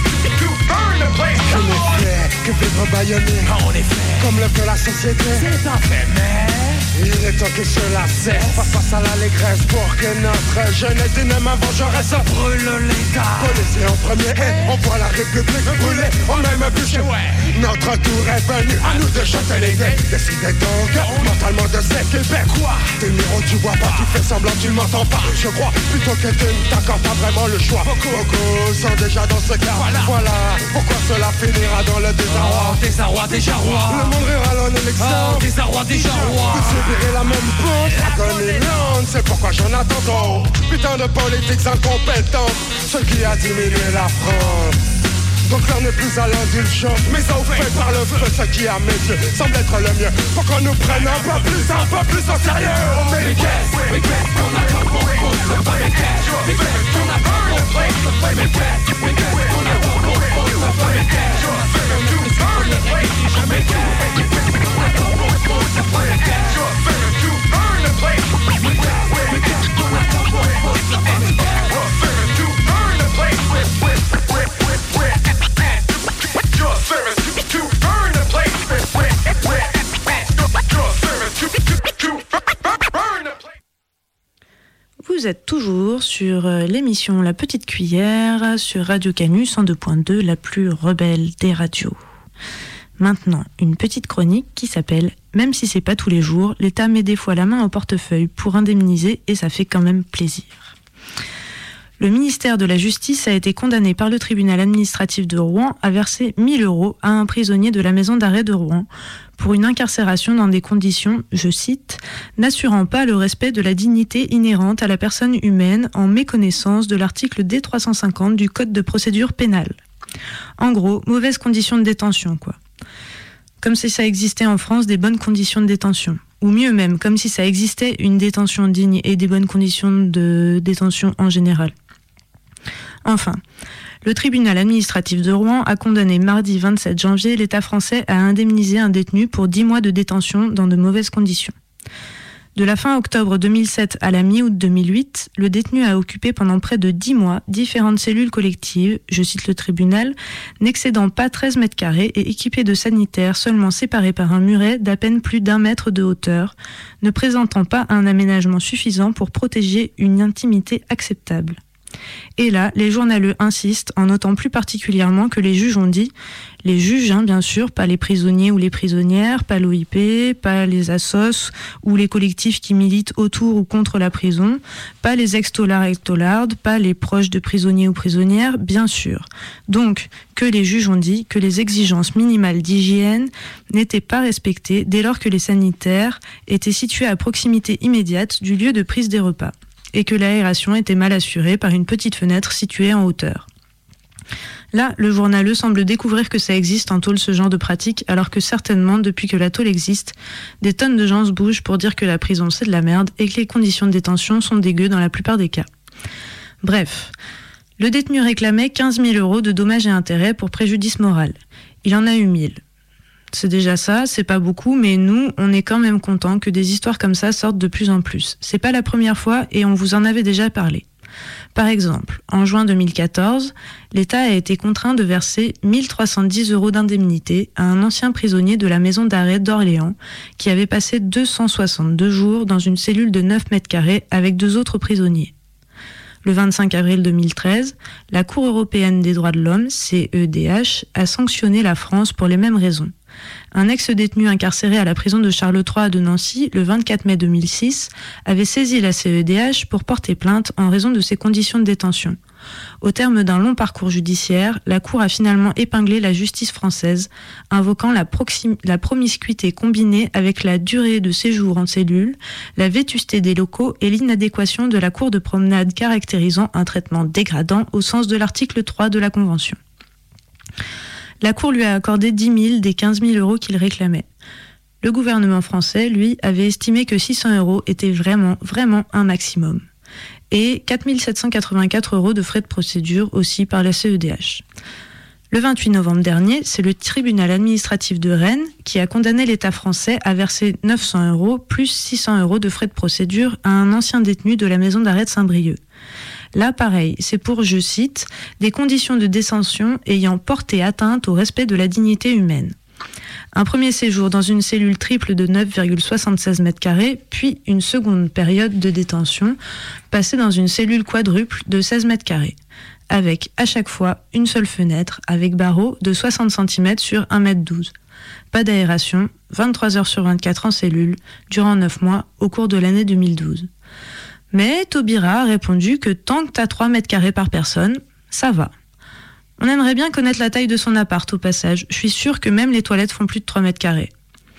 S11: Je n'ai fait que vivre bâillonné.
S10: En effet,
S11: comme le veut la société.
S10: C'est un fait, mais
S11: il est temps que cela cesse. Face face à l'allégresse pour que notre jeunesse d'une main vengeresse
S10: brûle l'État.
S11: Policier en premier, hey, on voit la République brûler. On aime bûcher, ouais. Notre tour est venu, à nous de chanter les dés. Décidez donc, mentalement de s'équiper. Quoi? T'es le héros, tu vois pas, tu fais semblant, tu ne m'entends pas. Je crois plutôt que tu ne t'accordes pas vraiment le choix. Beaucoup, beaucoup sont déjà dans ce cas. Voilà, voilà pourquoi cela finira dans le désarroi.
S10: Oh, désarroi, déjà roi.
S11: Le monde rira à l'élection.
S10: Oh, désarroi, déjà roi.
S11: Vous subirez la même pente, Dragonland. C'est pourquoi j'en attends trop. Putain de politiques incompétents, ce qui a diminué la France. Donc l'heure n'est plus à l'indulgence, mais au fait par le feu, ce qui à mes yeux semble être le mieux. Faut qu'on nous prenne un peu plus, un peu plus au sérieux. Oh, mais qu'est-ce, mais qu'est-ce qu'on attend pour faire? Mais qu'est-ce, mais qu'est-ce qu'on attend pour faire? Mais qu'est-ce, mais qu'est-ce qu'on attend pour faire? Mais qu'est-ce, mais qu'est-ce qu'on attend pour faire? Mais qu'est-ce, mais qu'est-ce qu'on attend pour faire?
S1: Vous êtes toujours sur l'émission La Petite Cuillère sur Radio Canu cent deux point deux, la plus rebelle des radios. Maintenant, une petite chronique qui s'appelle « Même si c'est pas tous les jours, l'État met des fois la main au portefeuille pour indemniser et ça fait quand même plaisir ». Le ministère de la Justice a été condamné par le tribunal administratif de Rouen à verser mille euros à un prisonnier de la maison d'arrêt de Rouen pour une incarcération dans des conditions, je cite, « n'assurant pas le respect de la dignité inhérente à la personne humaine en méconnaissance de l'article D trois cent cinquante du Code de procédure pénale ». En gros, mauvaises conditions de détention, quoi. Comme si ça existait en France des bonnes conditions de détention. Ou mieux même, comme si ça existait une détention digne et des bonnes conditions de détention en général. Enfin, le tribunal administratif de Rouen a condamné mardi vingt-sept janvier l'État français à indemniser un détenu pour dix mois de détention dans de mauvaises conditions. De la fin octobre deux mille sept à la mi-août deux mille huit, le détenu a occupé pendant près de dix mois différentes cellules collectives, je cite le tribunal, n'excédant pas treize mètres carrés et équipées de sanitaires seulement séparés par un muret d'à peine plus d'un mètre de hauteur, ne présentant pas un aménagement suffisant pour protéger une intimité acceptable. Et là, les journaleux insistent en notant plus particulièrement que les juges ont dit, les juges hein, bien sûr, pas les prisonniers ou les prisonnières, pas l'O I P, pas les assos ou les collectifs qui militent autour ou contre la prison, pas les ex-taulards et taulardes, pas les proches de prisonniers ou prisonnières, bien sûr. Donc, que les juges ont dit que les exigences minimales d'hygiène n'étaient pas respectées dès lors que les sanitaires étaient situés à proximité immédiate du lieu de prise des repas, et que l'aération était mal assurée par une petite fenêtre située en hauteur. Là, le journaleux semble découvrir que ça existe en tôle ce genre de pratique, alors que certainement, depuis que la tôle existe, des tonnes de gens se bougent pour dire que la prison c'est de la merde et que les conditions de détention sont dégueu dans la plupart des cas. Bref, le détenu réclamait quinze mille euros de dommages et intérêts pour préjudice moral. Il en a eu mille. C'est déjà ça, c'est pas beaucoup, mais nous, on est quand même contents que des histoires comme ça sortent de plus en plus. C'est pas la première fois et on vous en avait déjà parlé. Par exemple, en juin deux mille quatorze, l'État a été contraint de verser mille trois cent dix euros d'indemnité à un ancien prisonnier de la maison d'arrêt d'Orléans qui avait passé deux cent soixante-deux jours dans une cellule de neuf mètres carrés avec deux autres prisonniers. Le vingt-cinq avril deux mille treize, la Cour européenne des droits de l'homme, C E D H, a sanctionné la France pour les mêmes raisons. Un ex-détenu incarcéré à la prison de Charles trois de Nancy, le vingt-quatre mai deux mille six, avait saisi la C E D H pour porter plainte en raison de ses conditions de détention. Au terme d'un long parcours judiciaire, la Cour a finalement épinglé la justice française, invoquant la, proxim- la promiscuité combinée avec la durée de séjour en cellule, la vétusté des locaux et l'inadéquation de la cour de promenade caractérisant un traitement dégradant au sens de l'article trois de la Convention. La Cour lui a accordé dix mille des quinze mille euros qu'il réclamait. Le gouvernement français, lui, avait estimé que six cents euros était vraiment, vraiment un maximum. Et quatre mille sept cent quatre-vingt-quatre euros de frais de procédure aussi par la C E D H. Le vingt-huit novembre dernier, c'est le tribunal administratif de Rennes qui a condamné l'État français à verser neuf cents euros plus six cents euros de frais de procédure à un ancien détenu de la maison d'arrêt de Saint-Brieuc. Là, pareil, c'est pour, je cite, des conditions de détention ayant porté atteinte au respect de la dignité humaine. Un premier séjour dans une cellule triple de neuf virgule soixante-seize mètres carrés, puis une seconde période de détention passée dans une cellule quadruple de seize mètres carrés, avec à chaque fois une seule fenêtre avec barreaux de soixante centimètres sur un mètre douze. Pas d'aération, vingt-trois heures sur vingt-quatre en cellule, durant neuf mois au cours de l'année deux mille douze. Mais Taubira a répondu que tant que t'as trois mètres carrés par personne, ça va. On aimerait bien connaître la taille de son appart au passage. Je suis sûre que même les toilettes font plus de trois mètres carrés.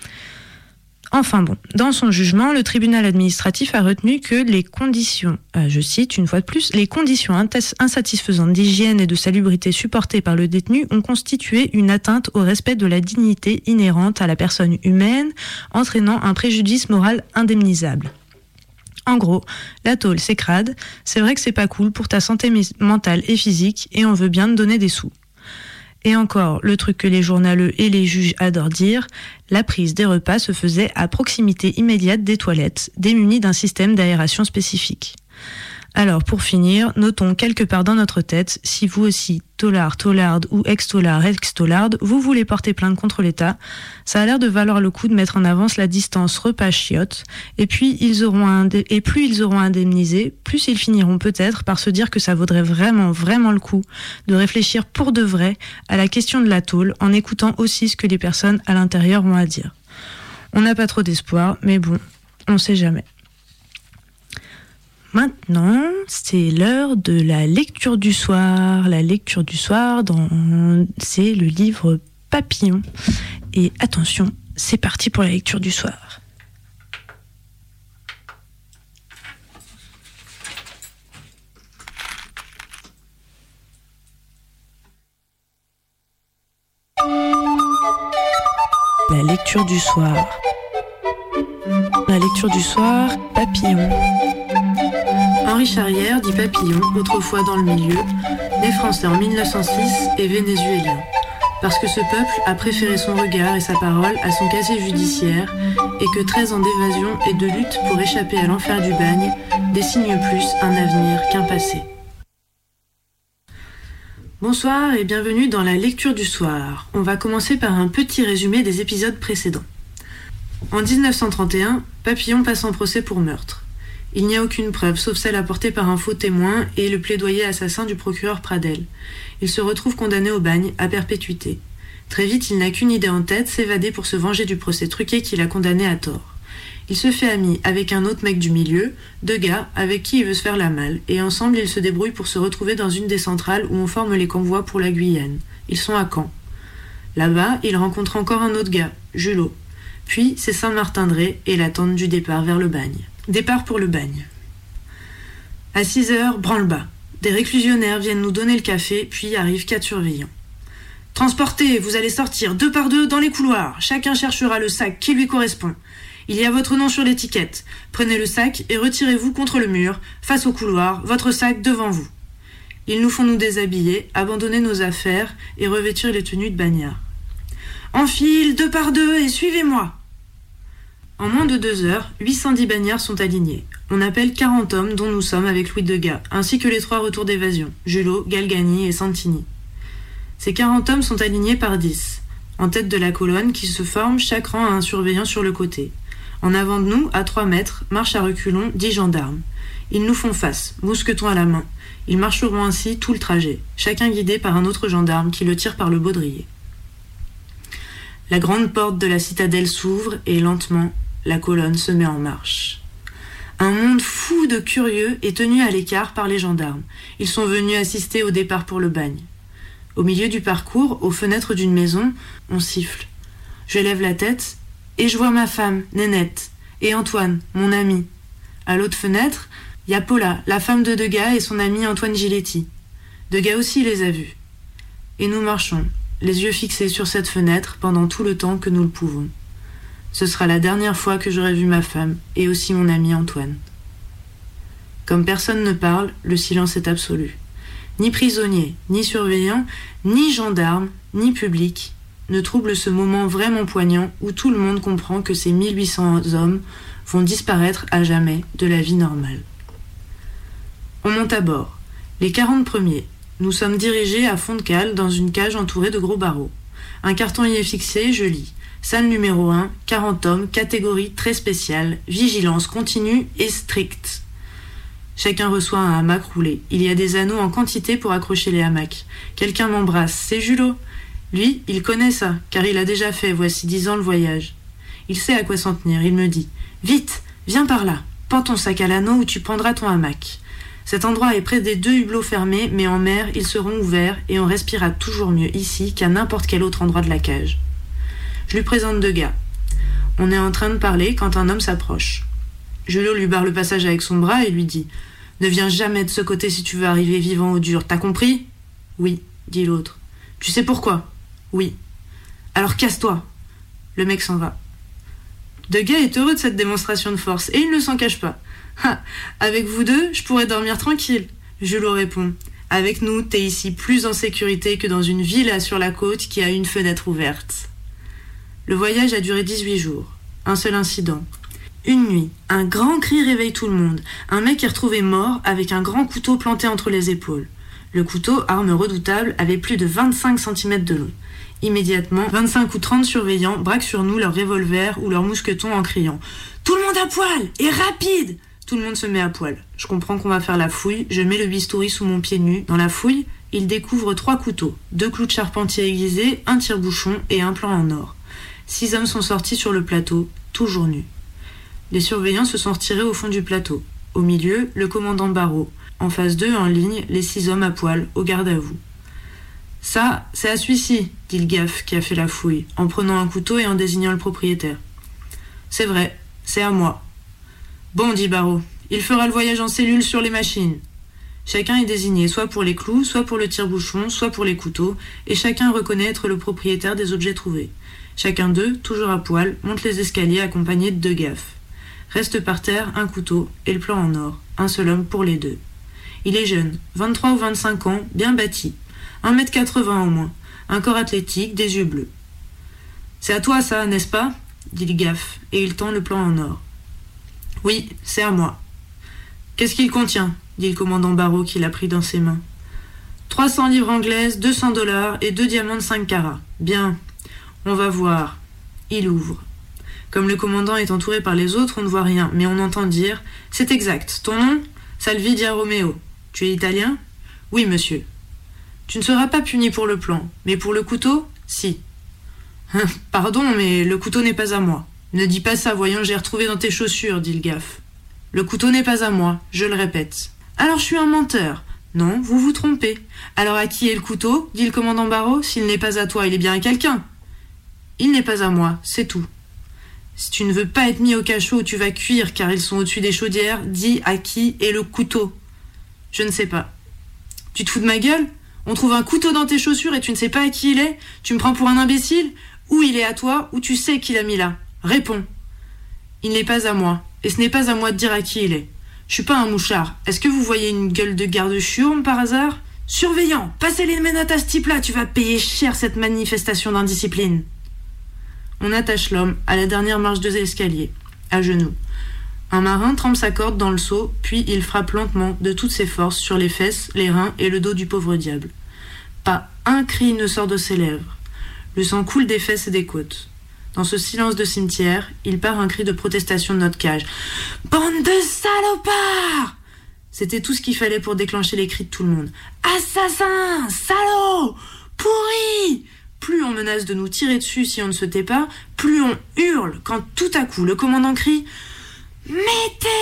S1: Enfin bon, dans son jugement, le tribunal administratif a retenu que les conditions, euh, je cite une fois de plus, les conditions insatisfaisantes d'hygiène et de salubrité supportées par le détenu ont constitué une atteinte au respect de la dignité inhérente à la personne humaine, entraînant un préjudice moral indemnisable. En gros, la tôle c'est crade, c'est vrai que c'est pas cool pour ta santé mentale et physique et on veut bien te donner des sous. Et encore, le truc que les journaleux et les juges adorent dire, la prise des repas se faisait à proximité immédiate des toilettes, démunies d'un système d'aération spécifique. Alors, pour finir, notons quelque part dans notre tête, si vous aussi, taulard, taularde ou ex-taulard, ex-taularde, vous voulez porter plainte contre l'État, ça a l'air de valoir le coup de mettre en avance la distance repas-chiottes, et puis ils auront indé- et plus ils auront indemnisé, plus ils finiront peut-être par se dire que ça vaudrait vraiment, vraiment le coup de réfléchir pour de vrai à la question de la tôle, en écoutant aussi ce que les personnes à l'intérieur ont à dire. On n'a pas trop d'espoir, mais bon, on sait jamais. Maintenant, c'est l'heure de la lecture du soir. La lecture du soir, dans... c'est le livre Papillon. Et attention, c'est parti pour la lecture du soir. La lecture du soir. La lecture du soir, Papillon. Henri Charrière, dit Papillon, autrefois dans le milieu, né français en mille neuf cent six et vénézuélien. Parce que ce peuple a préféré son regard et sa parole à son casier judiciaire, et que treize ans d'évasion et de lutte pour échapper à l'enfer du bagne dessinent plus un avenir qu'un passé. Bonsoir et bienvenue dans la lecture du soir. On va commencer par un petit résumé des épisodes précédents. En dix-neuf cent trente et un, Papillon passe en procès pour meurtre. Il n'y a aucune preuve, sauf celle apportée par un faux témoin et le plaidoyer assassin du procureur Pradel. Il se retrouve condamné au bagne, à perpétuité. Très vite, il n'a qu'une idée en tête, s'évader pour se venger du procès truqué qui l'a condamné à tort. Il se fait ami avec un autre mec du milieu, deux gars avec qui il veut se faire la malle, et ensemble ils se débrouillent pour se retrouver dans une des centrales où on forme les convois pour la Guyane. Ils sont à Caen. Là-bas, il rencontre encore un autre gars, Julot. Puis, c'est Saint-Martin-de-Ré et l'attente du départ vers le bagne. Départ pour le bagne. À six heures, branle-bas. Des réclusionnaires viennent nous donner le café, puis arrivent quatre surveillants. Transportez, vous allez sortir deux par deux dans les couloirs. Chacun cherchera le sac qui lui correspond. Il y a votre nom sur l'étiquette. Prenez le sac et retirez-vous contre le mur, face au couloir, votre sac devant vous. Ils nous font nous déshabiller, abandonner nos affaires et revêtir les tenues de bagnards. Enfile deux par deux et suivez-moi. En moins de deux heures, huit cent dix bagnards sont alignés. On appelle quarante hommes dont nous sommes avec Louis Degas, ainsi que les trois retours d'évasion, Julot, Galgani et Santini. Ces quarante hommes sont alignés par dix. En tête de la colonne qui se forme, chaque rang a un surveillant sur le côté. En avant de nous, à trois mètres, marchent à reculons dix gendarmes. Ils nous font face, mousqueton à la main. Ils marcheront ainsi tout le trajet, chacun guidé par un autre gendarme qui le tire par le baudrier. La grande porte de la citadelle s'ouvre et lentement, la colonne se met en marche. Un monde fou de curieux est tenu à l'écart par les gendarmes. Ils sont venus assister au départ pour le bagne. Au milieu du parcours, aux fenêtres d'une maison, on siffle. Je lève la tête et je vois ma femme, Nénette, et Antoine, mon ami. À l'autre fenêtre, il y a Paula, la femme de Degas et son ami Antoine Giletti. Degas aussi les a vus. Et nous marchons, les yeux fixés sur cette fenêtre pendant tout le temps que nous le pouvons. Ce sera la dernière fois que j'aurai vu ma femme et aussi mon ami Antoine. Comme personne ne parle, le silence est absolu. Ni prisonniers, ni surveillants, ni gendarmes, ni public ne troublent ce moment vraiment poignant où tout le monde comprend que ces mille huit cents hommes vont disparaître à jamais de la vie normale. On monte à bord. Les quarante premiers. Nous sommes dirigés à fond de cale dans une cage entourée de gros barreaux. Un carton y est fixé, je lis. Salle numéro un, quarante hommes, catégorie très spéciale, vigilance continue et stricte. Chacun reçoit un hamac roulé. Il y a des anneaux en quantité pour accrocher les hamacs. Quelqu'un m'embrasse, c'est Julot. Lui, il connaît ça, car il a déjà fait, voici dix ans, le voyage. Il sait à quoi s'en tenir, il me dit « Vite, viens par là, pends ton sac à l'anneau où tu prendras ton hamac. » Cet endroit est près des deux hublots fermés, mais en mer, ils seront ouverts et on respirera toujours mieux ici qu'à n'importe quel autre endroit de la cage. Je lui présente deux gars. On est en train de parler quand un homme s'approche. Julot lui barre le passage avec son bras et lui dit « Ne viens jamais de ce côté si tu veux arriver vivant au dur, t'as compris ?»« Oui, dit l'autre. »« Tu sais pourquoi ?»« Oui. »« Alors casse-toi !» Le mec s'en va. Degas est heureux de cette démonstration de force et il ne s'en cache pas. Ah, avec vous deux, je pourrais dormir tranquille. Julot répond. Avec nous, t'es ici plus en sécurité que dans une villa sur la côte qui a une fenêtre ouverte. Le voyage a duré dix-huit jours. Un seul incident. Une nuit, un grand cri réveille tout le monde. Un mec est retrouvé mort avec un grand couteau planté entre les épaules. Le couteau, arme redoutable, avait plus de vingt-cinq centimètres de long. Immédiatement, vingt-cinq ou trente surveillants braquent sur nous leurs revolvers ou leurs mousquetons en criant « Tout le monde à poil et rapide !» Tout le monde se met à poil. Je comprends qu'on va faire la fouille, je mets le bistouri sous mon pied nu. Dans la fouille, il découvre trois couteaux, deux clous de charpentier aiguisés, un tire-bouchon et un plan en or. Six hommes sont sortis sur le plateau, toujours nus. Les surveillants se sont retirés au fond du plateau. Au milieu, le commandant Barrault. En face d'eux, en ligne, les six hommes à poil, au garde à vous. « Ça, c'est à celui-ci, dit le gaffe qui a fait la fouille, en prenant un couteau et en désignant le propriétaire. « C'est vrai, c'est à moi. » « Bon, dit Barrault, il fera le voyage en cellule sur les machines. » Chacun est désigné soit pour les clous, soit pour le tire-bouchon, soit pour les couteaux, et chacun reconnaît être le propriétaire des objets trouvés. Chacun d'eux, toujours à poil, monte les escaliers accompagné de deux gaffes. Reste par terre un couteau et le plan en or, un seul homme pour les deux. Il est jeune, vingt-trois ou vingt-cinq ans, bien bâti, un mètre quatre-vingts au moins, un corps athlétique, des yeux bleus. « C'est à toi ça, n'est-ce pas ?» dit le gaffe, et il tend le plan en or. Oui, c'est à moi. Qu'est-ce qu'il contient, dit le commandant Barreau qui l'a pris dans ses mains. Trois cents livres anglaises, deux cents dollars et deux diamants de cinq carats. Bien, on va voir. Il ouvre. Comme le commandant est entouré par les autres, on ne voit rien, mais on entend dire « C'est exact. Ton nom ? Salvidia Romeo. Tu es italien ? Oui, monsieur. Tu ne seras pas puni pour le plan, mais pour le couteau ? Si. Pardon, mais le couteau n'est pas à moi. Ne dis pas ça, voyons, j'ai retrouvé dans tes chaussures, dit le gaffe. Le couteau n'est pas à moi, je le répète. Alors je suis un menteur. Non, vous vous trompez. Alors à qui est le couteau, dit le commandant Barreau. S'il n'est pas à toi, il est bien à quelqu'un. Il n'est pas à moi, c'est tout. Si tu ne veux pas être mis au cachot où tu vas cuire car ils sont au-dessus des chaudières, dis à qui est le couteau. Je ne sais pas. Tu te fous de ma gueule ? On trouve un couteau dans tes chaussures et tu ne sais pas à qui il est ? Tu me prends pour un imbécile ? Ou il est à toi, ou tu sais qui l'a mis là. Réponds. Il n'est pas à moi, et ce n'est pas à moi de dire à qui il est. Je suis pas un mouchard. Est-ce que vous voyez une gueule de garde-chiourme par hasard ? Surveillant, passez les menottes à ce type-là, tu vas payer cher cette manifestation d'indiscipline. On attache l'homme à la dernière marche de l'escalier, à genoux. Un marin trempe sa corde dans le seau, puis il frappe lentement de toutes ses forces sur les fesses, les reins et le dos du pauvre diable. Pas un cri ne sort de ses lèvres. Le sang coule des fesses et des côtes. Dans ce silence de cimetière, il part un cri de protestation de notre cage. « Bande de salopards !» C'était tout ce qu'il fallait pour déclencher les cris de tout le monde. « Assassins ! Salauds ! Pourris !» Plus on menace de nous tirer dessus si on ne se tait pas, plus on hurle quand tout à coup le commandant crie « Mettez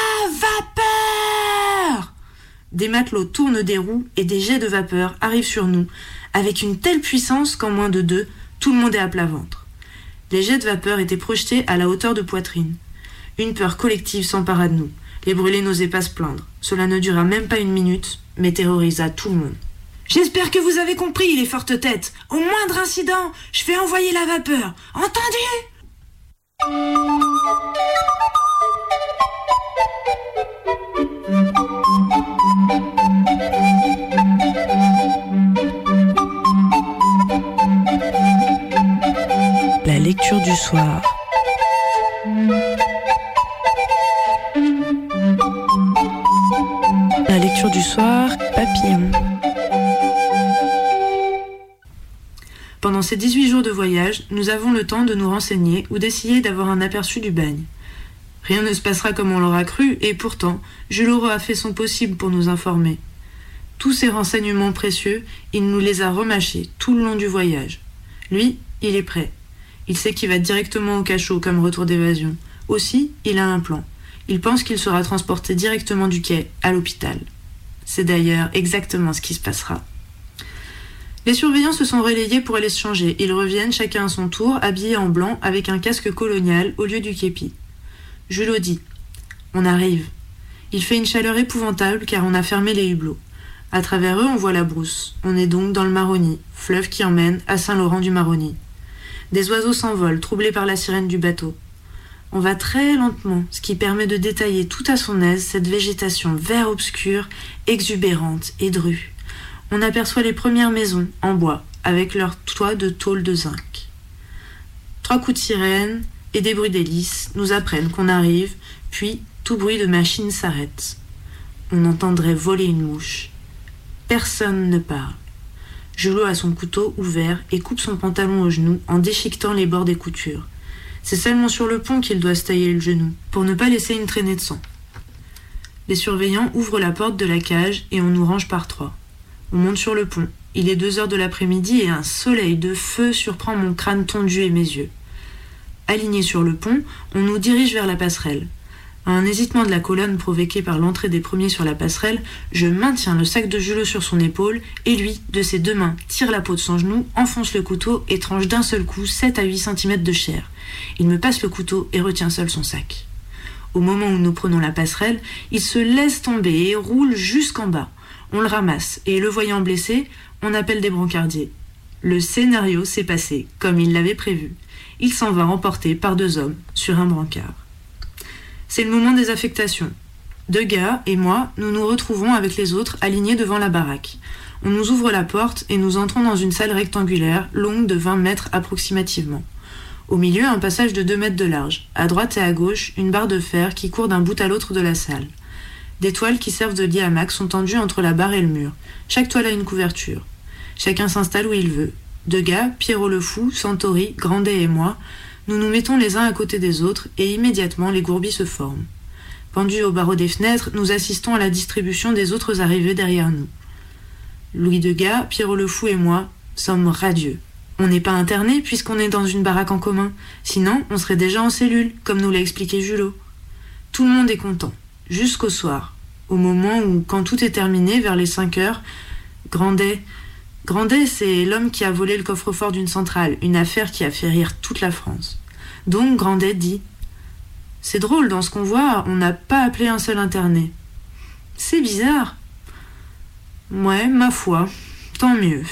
S1: la vapeur !» Des matelots tournent des roues et des jets de vapeur arrivent sur nous, avec une telle puissance qu'en moins de deux, tout le monde est à plat ventre. Les jets de vapeur étaient projetés à la hauteur de poitrine. Une peur collective s'empara de nous. Les brûlés n'osaient pas se plaindre. Cela ne dura même pas une minute, mais terrorisa tout le monde. J'espère que vous avez compris, les fortes têtes. Au moindre incident, je fais envoyer la vapeur. Entendu ?
S2: La lecture du soir. La lecture du soir, Papillon.
S1: Pendant ces dix-huit jours de voyage, nous avons le temps de nous renseigner ou d'essayer d'avoir un aperçu du bagne. Rien ne se passera comme on l'aura cru, et pourtant, Jules Aureau a fait son possible pour nous informer. Tous ces renseignements précieux, il nous les a remâchés tout le long du voyage. Lui, il est prêt. Il sait qu'il va directement au cachot comme retour d'évasion. Aussi, il a un plan. Il pense qu'il sera transporté directement du quai à l'hôpital. C'est d'ailleurs exactement ce qui se passera. Les surveillants se sont relayés pour aller se changer. Ils reviennent chacun à son tour, habillés en blanc, avec un casque colonial au lieu du képi. Jules dit « On arrive ». Il fait une chaleur épouvantable car on a fermé les hublots. À travers eux, on voit la brousse. On est donc dans le Maroni, fleuve qui emmène à Saint-Laurent-du-Maroni. Des oiseaux s'envolent, troublés par la sirène du bateau. On va très lentement, ce qui permet de détailler tout à son aise cette végétation vert obscure, exubérante et drue. On aperçoit les premières maisons, en bois, avec leurs toits de tôle de zinc. Trois coups de sirène et des bruits d'hélices nous apprennent qu'on arrive, puis tout bruit de machine s'arrête. On entendrait voler une mouche. Personne ne parle. Julot a son couteau ouvert et coupe son pantalon au genou en déchiquetant les bords des coutures. C'est seulement sur le pont qu'il doit se tailler le genou, pour ne pas laisser une traînée de sang. Les surveillants ouvrent la porte de la cage et on nous range par trois. On monte sur le pont. Il est deux heures de l'après-midi et un soleil de feu surprend mon crâne tondu et mes yeux. Alignés sur le pont, on nous dirige vers la passerelle. À un hésitement de la colonne provoqué par l'entrée des premiers sur la passerelle, je maintiens le sac de Julot sur son épaule et lui, de ses deux mains, tire la peau de son genou, enfonce le couteau et tranche d'un seul coup sept à huit centimètres de chair. Il me passe le couteau et retient seul son sac. Au moment où nous prenons la passerelle, il se laisse tomber et roule jusqu'en bas. On le ramasse et, le voyant blessé, on appelle des brancardiers. Le scénario s'est passé comme il l'avait prévu. Il s'en va emporté par deux hommes sur un brancard. C'est le moment des affectations. Deux gars et moi, nous nous retrouvons avec les autres alignés devant la baraque. On nous ouvre la porte et nous entrons dans une salle rectangulaire, longue de vingt mètres approximativement. Au milieu, un passage de deux mètres de large. À droite et à gauche, une barre de fer qui court d'un bout à l'autre de la salle. Des toiles qui servent de lit hamac sont tendues entre la barre et le mur. Chaque toile a une couverture. Chacun s'installe où il veut. Degas, Pierrot le Fou, Santori, Grandet et moi, nous nous mettons les uns à côté des autres et immédiatement les gourbis se forment. Pendus au barreau des fenêtres, nous assistons à la distribution des autres arrivés derrière nous. Louis Degas, Pierrot le Fou et moi sommes radieux. On n'est pas internés puisqu'on est dans une baraque en commun. Sinon, on serait déjà en cellule, comme nous l'a expliqué Julot. Tout le monde est content, jusqu'au soir. Au moment où, quand tout est terminé, vers les cinq heures, Grandet... Grandet, c'est l'homme qui a volé le coffre-fort d'une centrale, une affaire qui a fait rire toute la France. Donc Grandet dit « C'est drôle, dans ce qu'on voit, on n'a pas appelé un seul interné. C'est bizarre. » Ouais, ma foi, tant mieux.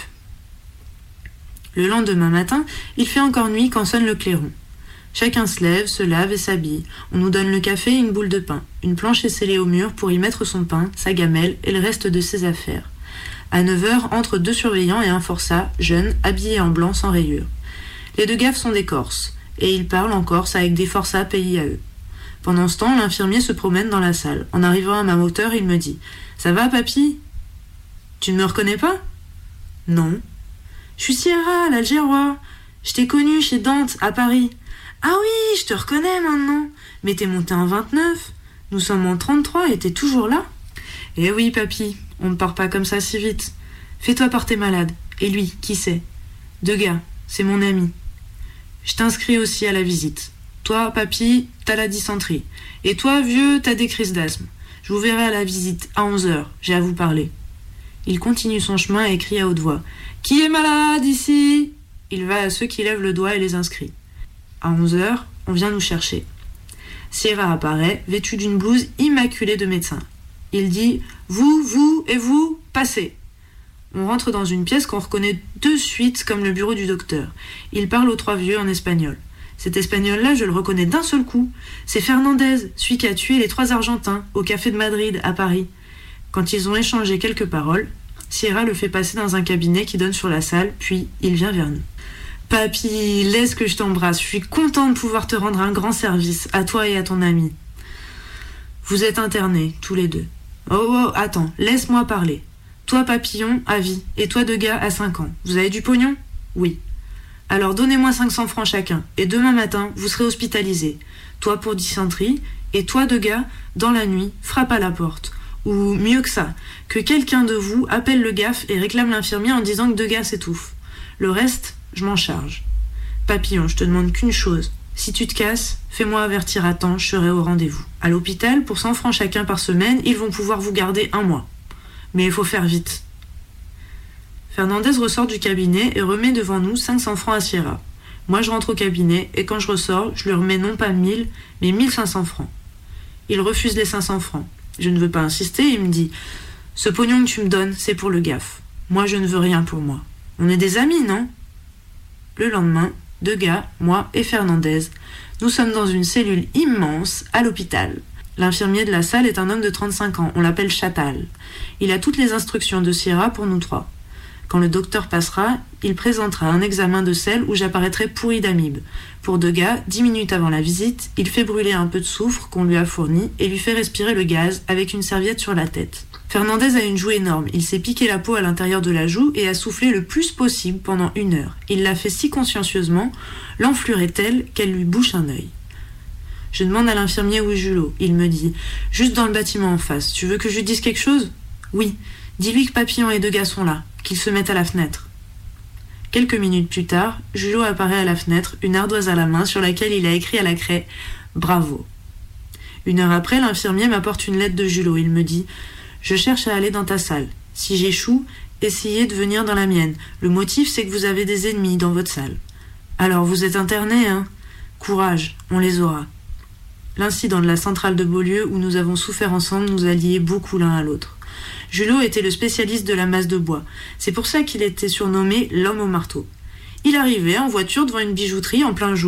S1: Le lendemain matin, il fait encore nuit quand sonne le clairon. Chacun se lève, se lave et s'habille. On nous donne le café et une boule de pain. Une planche est scellée au mur pour y mettre son pain, sa gamelle et le reste de ses affaires. À neuf heures, entrent deux surveillants et un forçat, jeunes, habillés en blanc sans rayures. Les deux gaffes sont des Corses, et ils parlent en Corse avec des forçats payés à eux. Pendant ce temps, l'infirmier se promène dans la salle. En arrivant à ma hauteur, il me dit « Ça va, papy ? Tu ne me reconnais pas ? » « Non. »« Je suis Sierra, l'Algérois. Je t'ai connu chez Dante, à Paris. »« Ah oui, je te reconnais maintenant. Mais t'es monté en vingt-neuf. Nous sommes en trente-trois et t'es toujours là. »« Eh oui, papy, on ne part pas comme ça si vite. Fais-toi porter malade. Et lui, qui c'est ? Degas, c'est mon ami. Je t'inscris aussi à la visite. Toi, papy, t'as la dysenterie. Et toi, vieux, t'as des crises d'asthme. Je vous verrai à la visite, à onze heures. J'ai à vous parler. » Il continue son chemin et crie à haute voix. « Qui est malade ici ?» Il va à ceux qui lèvent le doigt et les inscrit. À onze heures, on vient nous chercher. Sierra apparaît, vêtu d'une blouse immaculée de médecin. Il dit « Vous, vous et vous, passez !» On rentre dans une pièce qu'on reconnaît de suite comme le bureau du docteur. Il parle aux trois vieux en espagnol. Cet espagnol-là, je le reconnais d'un seul coup. C'est Fernandez, celui qui a tué les trois Argentins au Café de Madrid, à Paris. Quand ils ont échangé quelques paroles, Sierra le fait passer dans un cabinet qui donne sur la salle, puis il vient vers nous. « Papy, laisse que je t'embrasse. Je suis content de pouvoir te rendre un grand service, à toi et à ton ami. Vous êtes internés, tous les deux. Oh, oh, attends, laisse-moi parler. Toi, Papillon, à vie, et toi, Degas, à cinq ans. Vous avez du pognon ? Oui. Alors donnez-moi cinq cents francs chacun, et demain matin, vous serez hospitalisés. Toi pour dysenterie, et toi, Degas, dans la nuit, frappe à la porte. Ou mieux que ça, que quelqu'un de vous appelle le gaffe et réclame l'infirmier en disant que Degas s'étouffe. Le reste, je m'en charge. Papillon, je te demande qu'une chose. Si tu te casses, fais-moi avertir à temps, je serai au rendez-vous. À l'hôpital, pour cent francs chacun par semaine, ils vont pouvoir vous garder un mois. Mais il faut faire vite. Fernandez ressort du cabinet et remet devant nous cinq cents francs à Sierra. Moi, je rentre au cabinet et quand je ressors, je lui remets non pas mille, mais mille cinq cents francs. Il refuse les cinq cents francs. Je ne veux pas insister, il me dit « Ce pognon que tu me donnes, c'est pour le gaffe. Moi, je ne veux rien pour moi. On est des amis, non ?» Le lendemain, Degas, moi et Fernandez, nous sommes dans une cellule immense à l'hôpital. L'infirmier de la salle est un homme de trente-cinq ans, on l'appelle Chatal. Il a toutes les instructions de Sierra pour nous trois. Quand le docteur passera, il présentera un examen de sel où j'apparaîtrai pourri d'amibes. Pour Degas, dix minutes avant la visite, il fait brûler un peu de soufre qu'on lui a fourni et lui fait respirer le gaz avec une serviette sur la tête. Fernandez a une joue énorme. Il s'est piqué la peau à l'intérieur de la joue et a soufflé le plus possible pendant une heure. Il l'a fait si consciencieusement, l'enflure est telle qu'elle lui bouche un œil. Je demande à l'infirmier où est Julot. Il me dit « Juste dans le bâtiment en face. Tu veux que je lui dise quelque chose ?»« Oui. Dis-lui que Papillon et Degas sont là. Qu'ils se mettent à la fenêtre. » Quelques minutes plus tard, Julot apparaît à la fenêtre, une ardoise à la main sur laquelle il a écrit à la craie « Bravo ». Une heure après, l'infirmier m'apporte une lettre de Julot. Il me dit « Je cherche à aller dans ta salle. Si j'échoue, essayez de venir dans la mienne. Le motif, c'est que vous avez des ennemis dans votre salle. Alors vous êtes internés, hein ? Courage, on les aura. » L'incident de la centrale de Beaulieu où nous avons souffert ensemble nous a liés beaucoup l'un à l'autre. Julot était le spécialiste de la masse de bois. C'est pour ça qu'il était surnommé l'homme au marteau. Il arrivait en voiture devant une bijouterie en plein jour,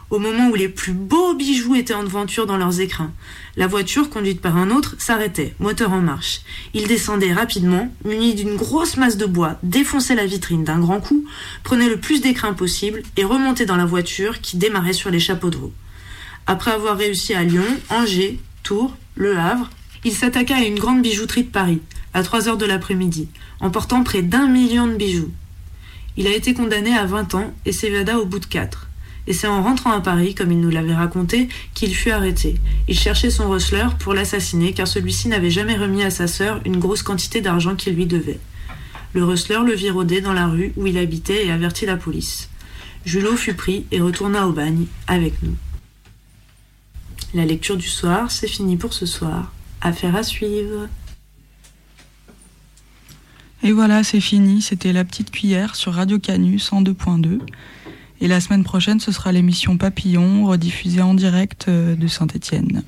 S1: au moment où les plus beaux bijoux étaient en devanture dans leurs écrins. La voiture, conduite par un autre, s'arrêtait, moteur en marche. Il descendait rapidement, muni d'une grosse masse de bois, défonçait la vitrine d'un grand coup, prenait le plus d'écrins possible et remontait dans la voiture qui démarrait sur les chapeaux de roue. Après avoir réussi à Lyon, Angers, Tours, Le Havre, il s'attaqua à une grande bijouterie de Paris, à trois heures de l'après-midi, emportant près d'un million de bijoux. Il a été condamné à vingt ans et s'évada au bout de quatre. Et c'est en rentrant à Paris, comme il nous l'avait raconté, qu'il fut arrêté. Il cherchait son rustler pour l'assassiner car celui-ci n'avait jamais remis à sa sœur une grosse quantité d'argent qu'il lui devait. Le rustler le vit rôder dans la rue où il habitait et avertit la police. Julot fut pris et retourna au bagne avec nous. La lecture du soir, c'est fini pour ce soir. Affaire à suivre.
S3: Et voilà, c'est fini. C'était La Petite Cuillère sur Radio Canu cent deux point deux. Et la semaine prochaine, ce sera l'émission Papillon, rediffusée en direct de Saint-Étienne.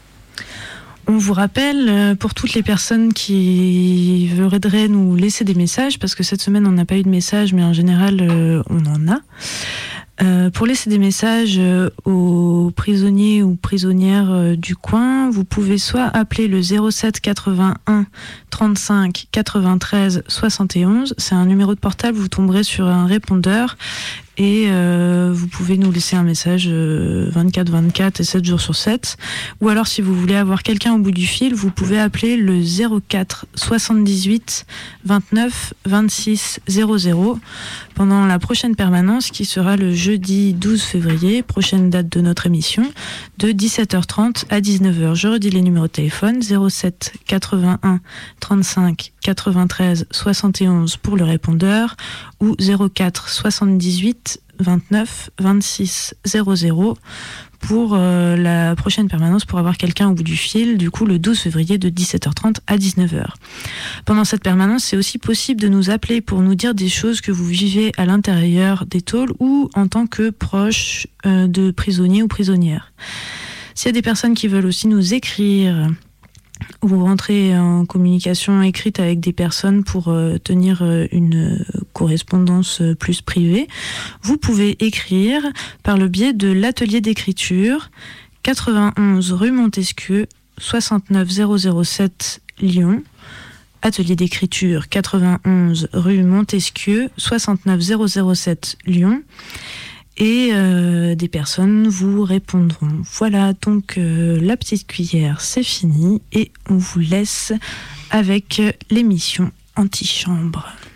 S1: On vous rappelle, pour toutes les personnes qui voudraient nous laisser des messages, parce que cette semaine on n'a pas eu de message, mais en général euh, on en a, euh, pour laisser des messages euh, aux prisonniers ou prisonnières euh, du coin, vous pouvez soit appeler le zéro sept quatre-vingt-un trente-cinq quatre-vingt-treize soixante et onze, c'est un numéro de portable, vous tomberez sur un répondeur, et euh, vous pouvez nous laisser un message euh, vingt-quatre vingt-quatre et sept jours sur sept. Ou alors si vous voulez avoir quelqu'un au bout du fil, vous pouvez appeler le zéro quatre soixante-dix-huit vingt-neuf vingt-six zéro zéro pendant la prochaine permanence qui sera le jeudi douze février, prochaine date de notre émission, de dix-sept heures trente à dix-neuf heures. Je redis les numéros de téléphone, zéro sept quatre-vingt-un trente-cinq quatre-vingt-treize soixante et onze pour le répondeur ou zéro quatre soixante-dix-huit vingt-neuf vingt-six zéro zéro pour euh, la prochaine permanence pour avoir quelqu'un au bout du fil, du coup le douze février de dix-sept heures trente à dix-neuf heures. Pendant cette permanence, c'est aussi possible de nous appeler pour nous dire des choses que vous vivez à l'intérieur des tôles ou en tant que proche euh, de prisonniers ou prisonnières. S'il y a des personnes qui veulent aussi nous écrire ou rentrer en communication écrite avec des personnes pour euh, tenir euh, une correspondance euh, plus privée, vous pouvez écrire par le biais de l'atelier d'écriture quatre-vingt-onze rue Montesquieu, soixante-neuf zéro zéro sept Lyon. Atelier d'écriture quatre-vingt-onze rue Montesquieu, soixante-neuf zéro zéro sept Lyon. Et euh, des personnes vous répondront. Voilà, donc euh, La Petite Cuillère, c'est fini et on vous laisse avec l'émission Antichambre.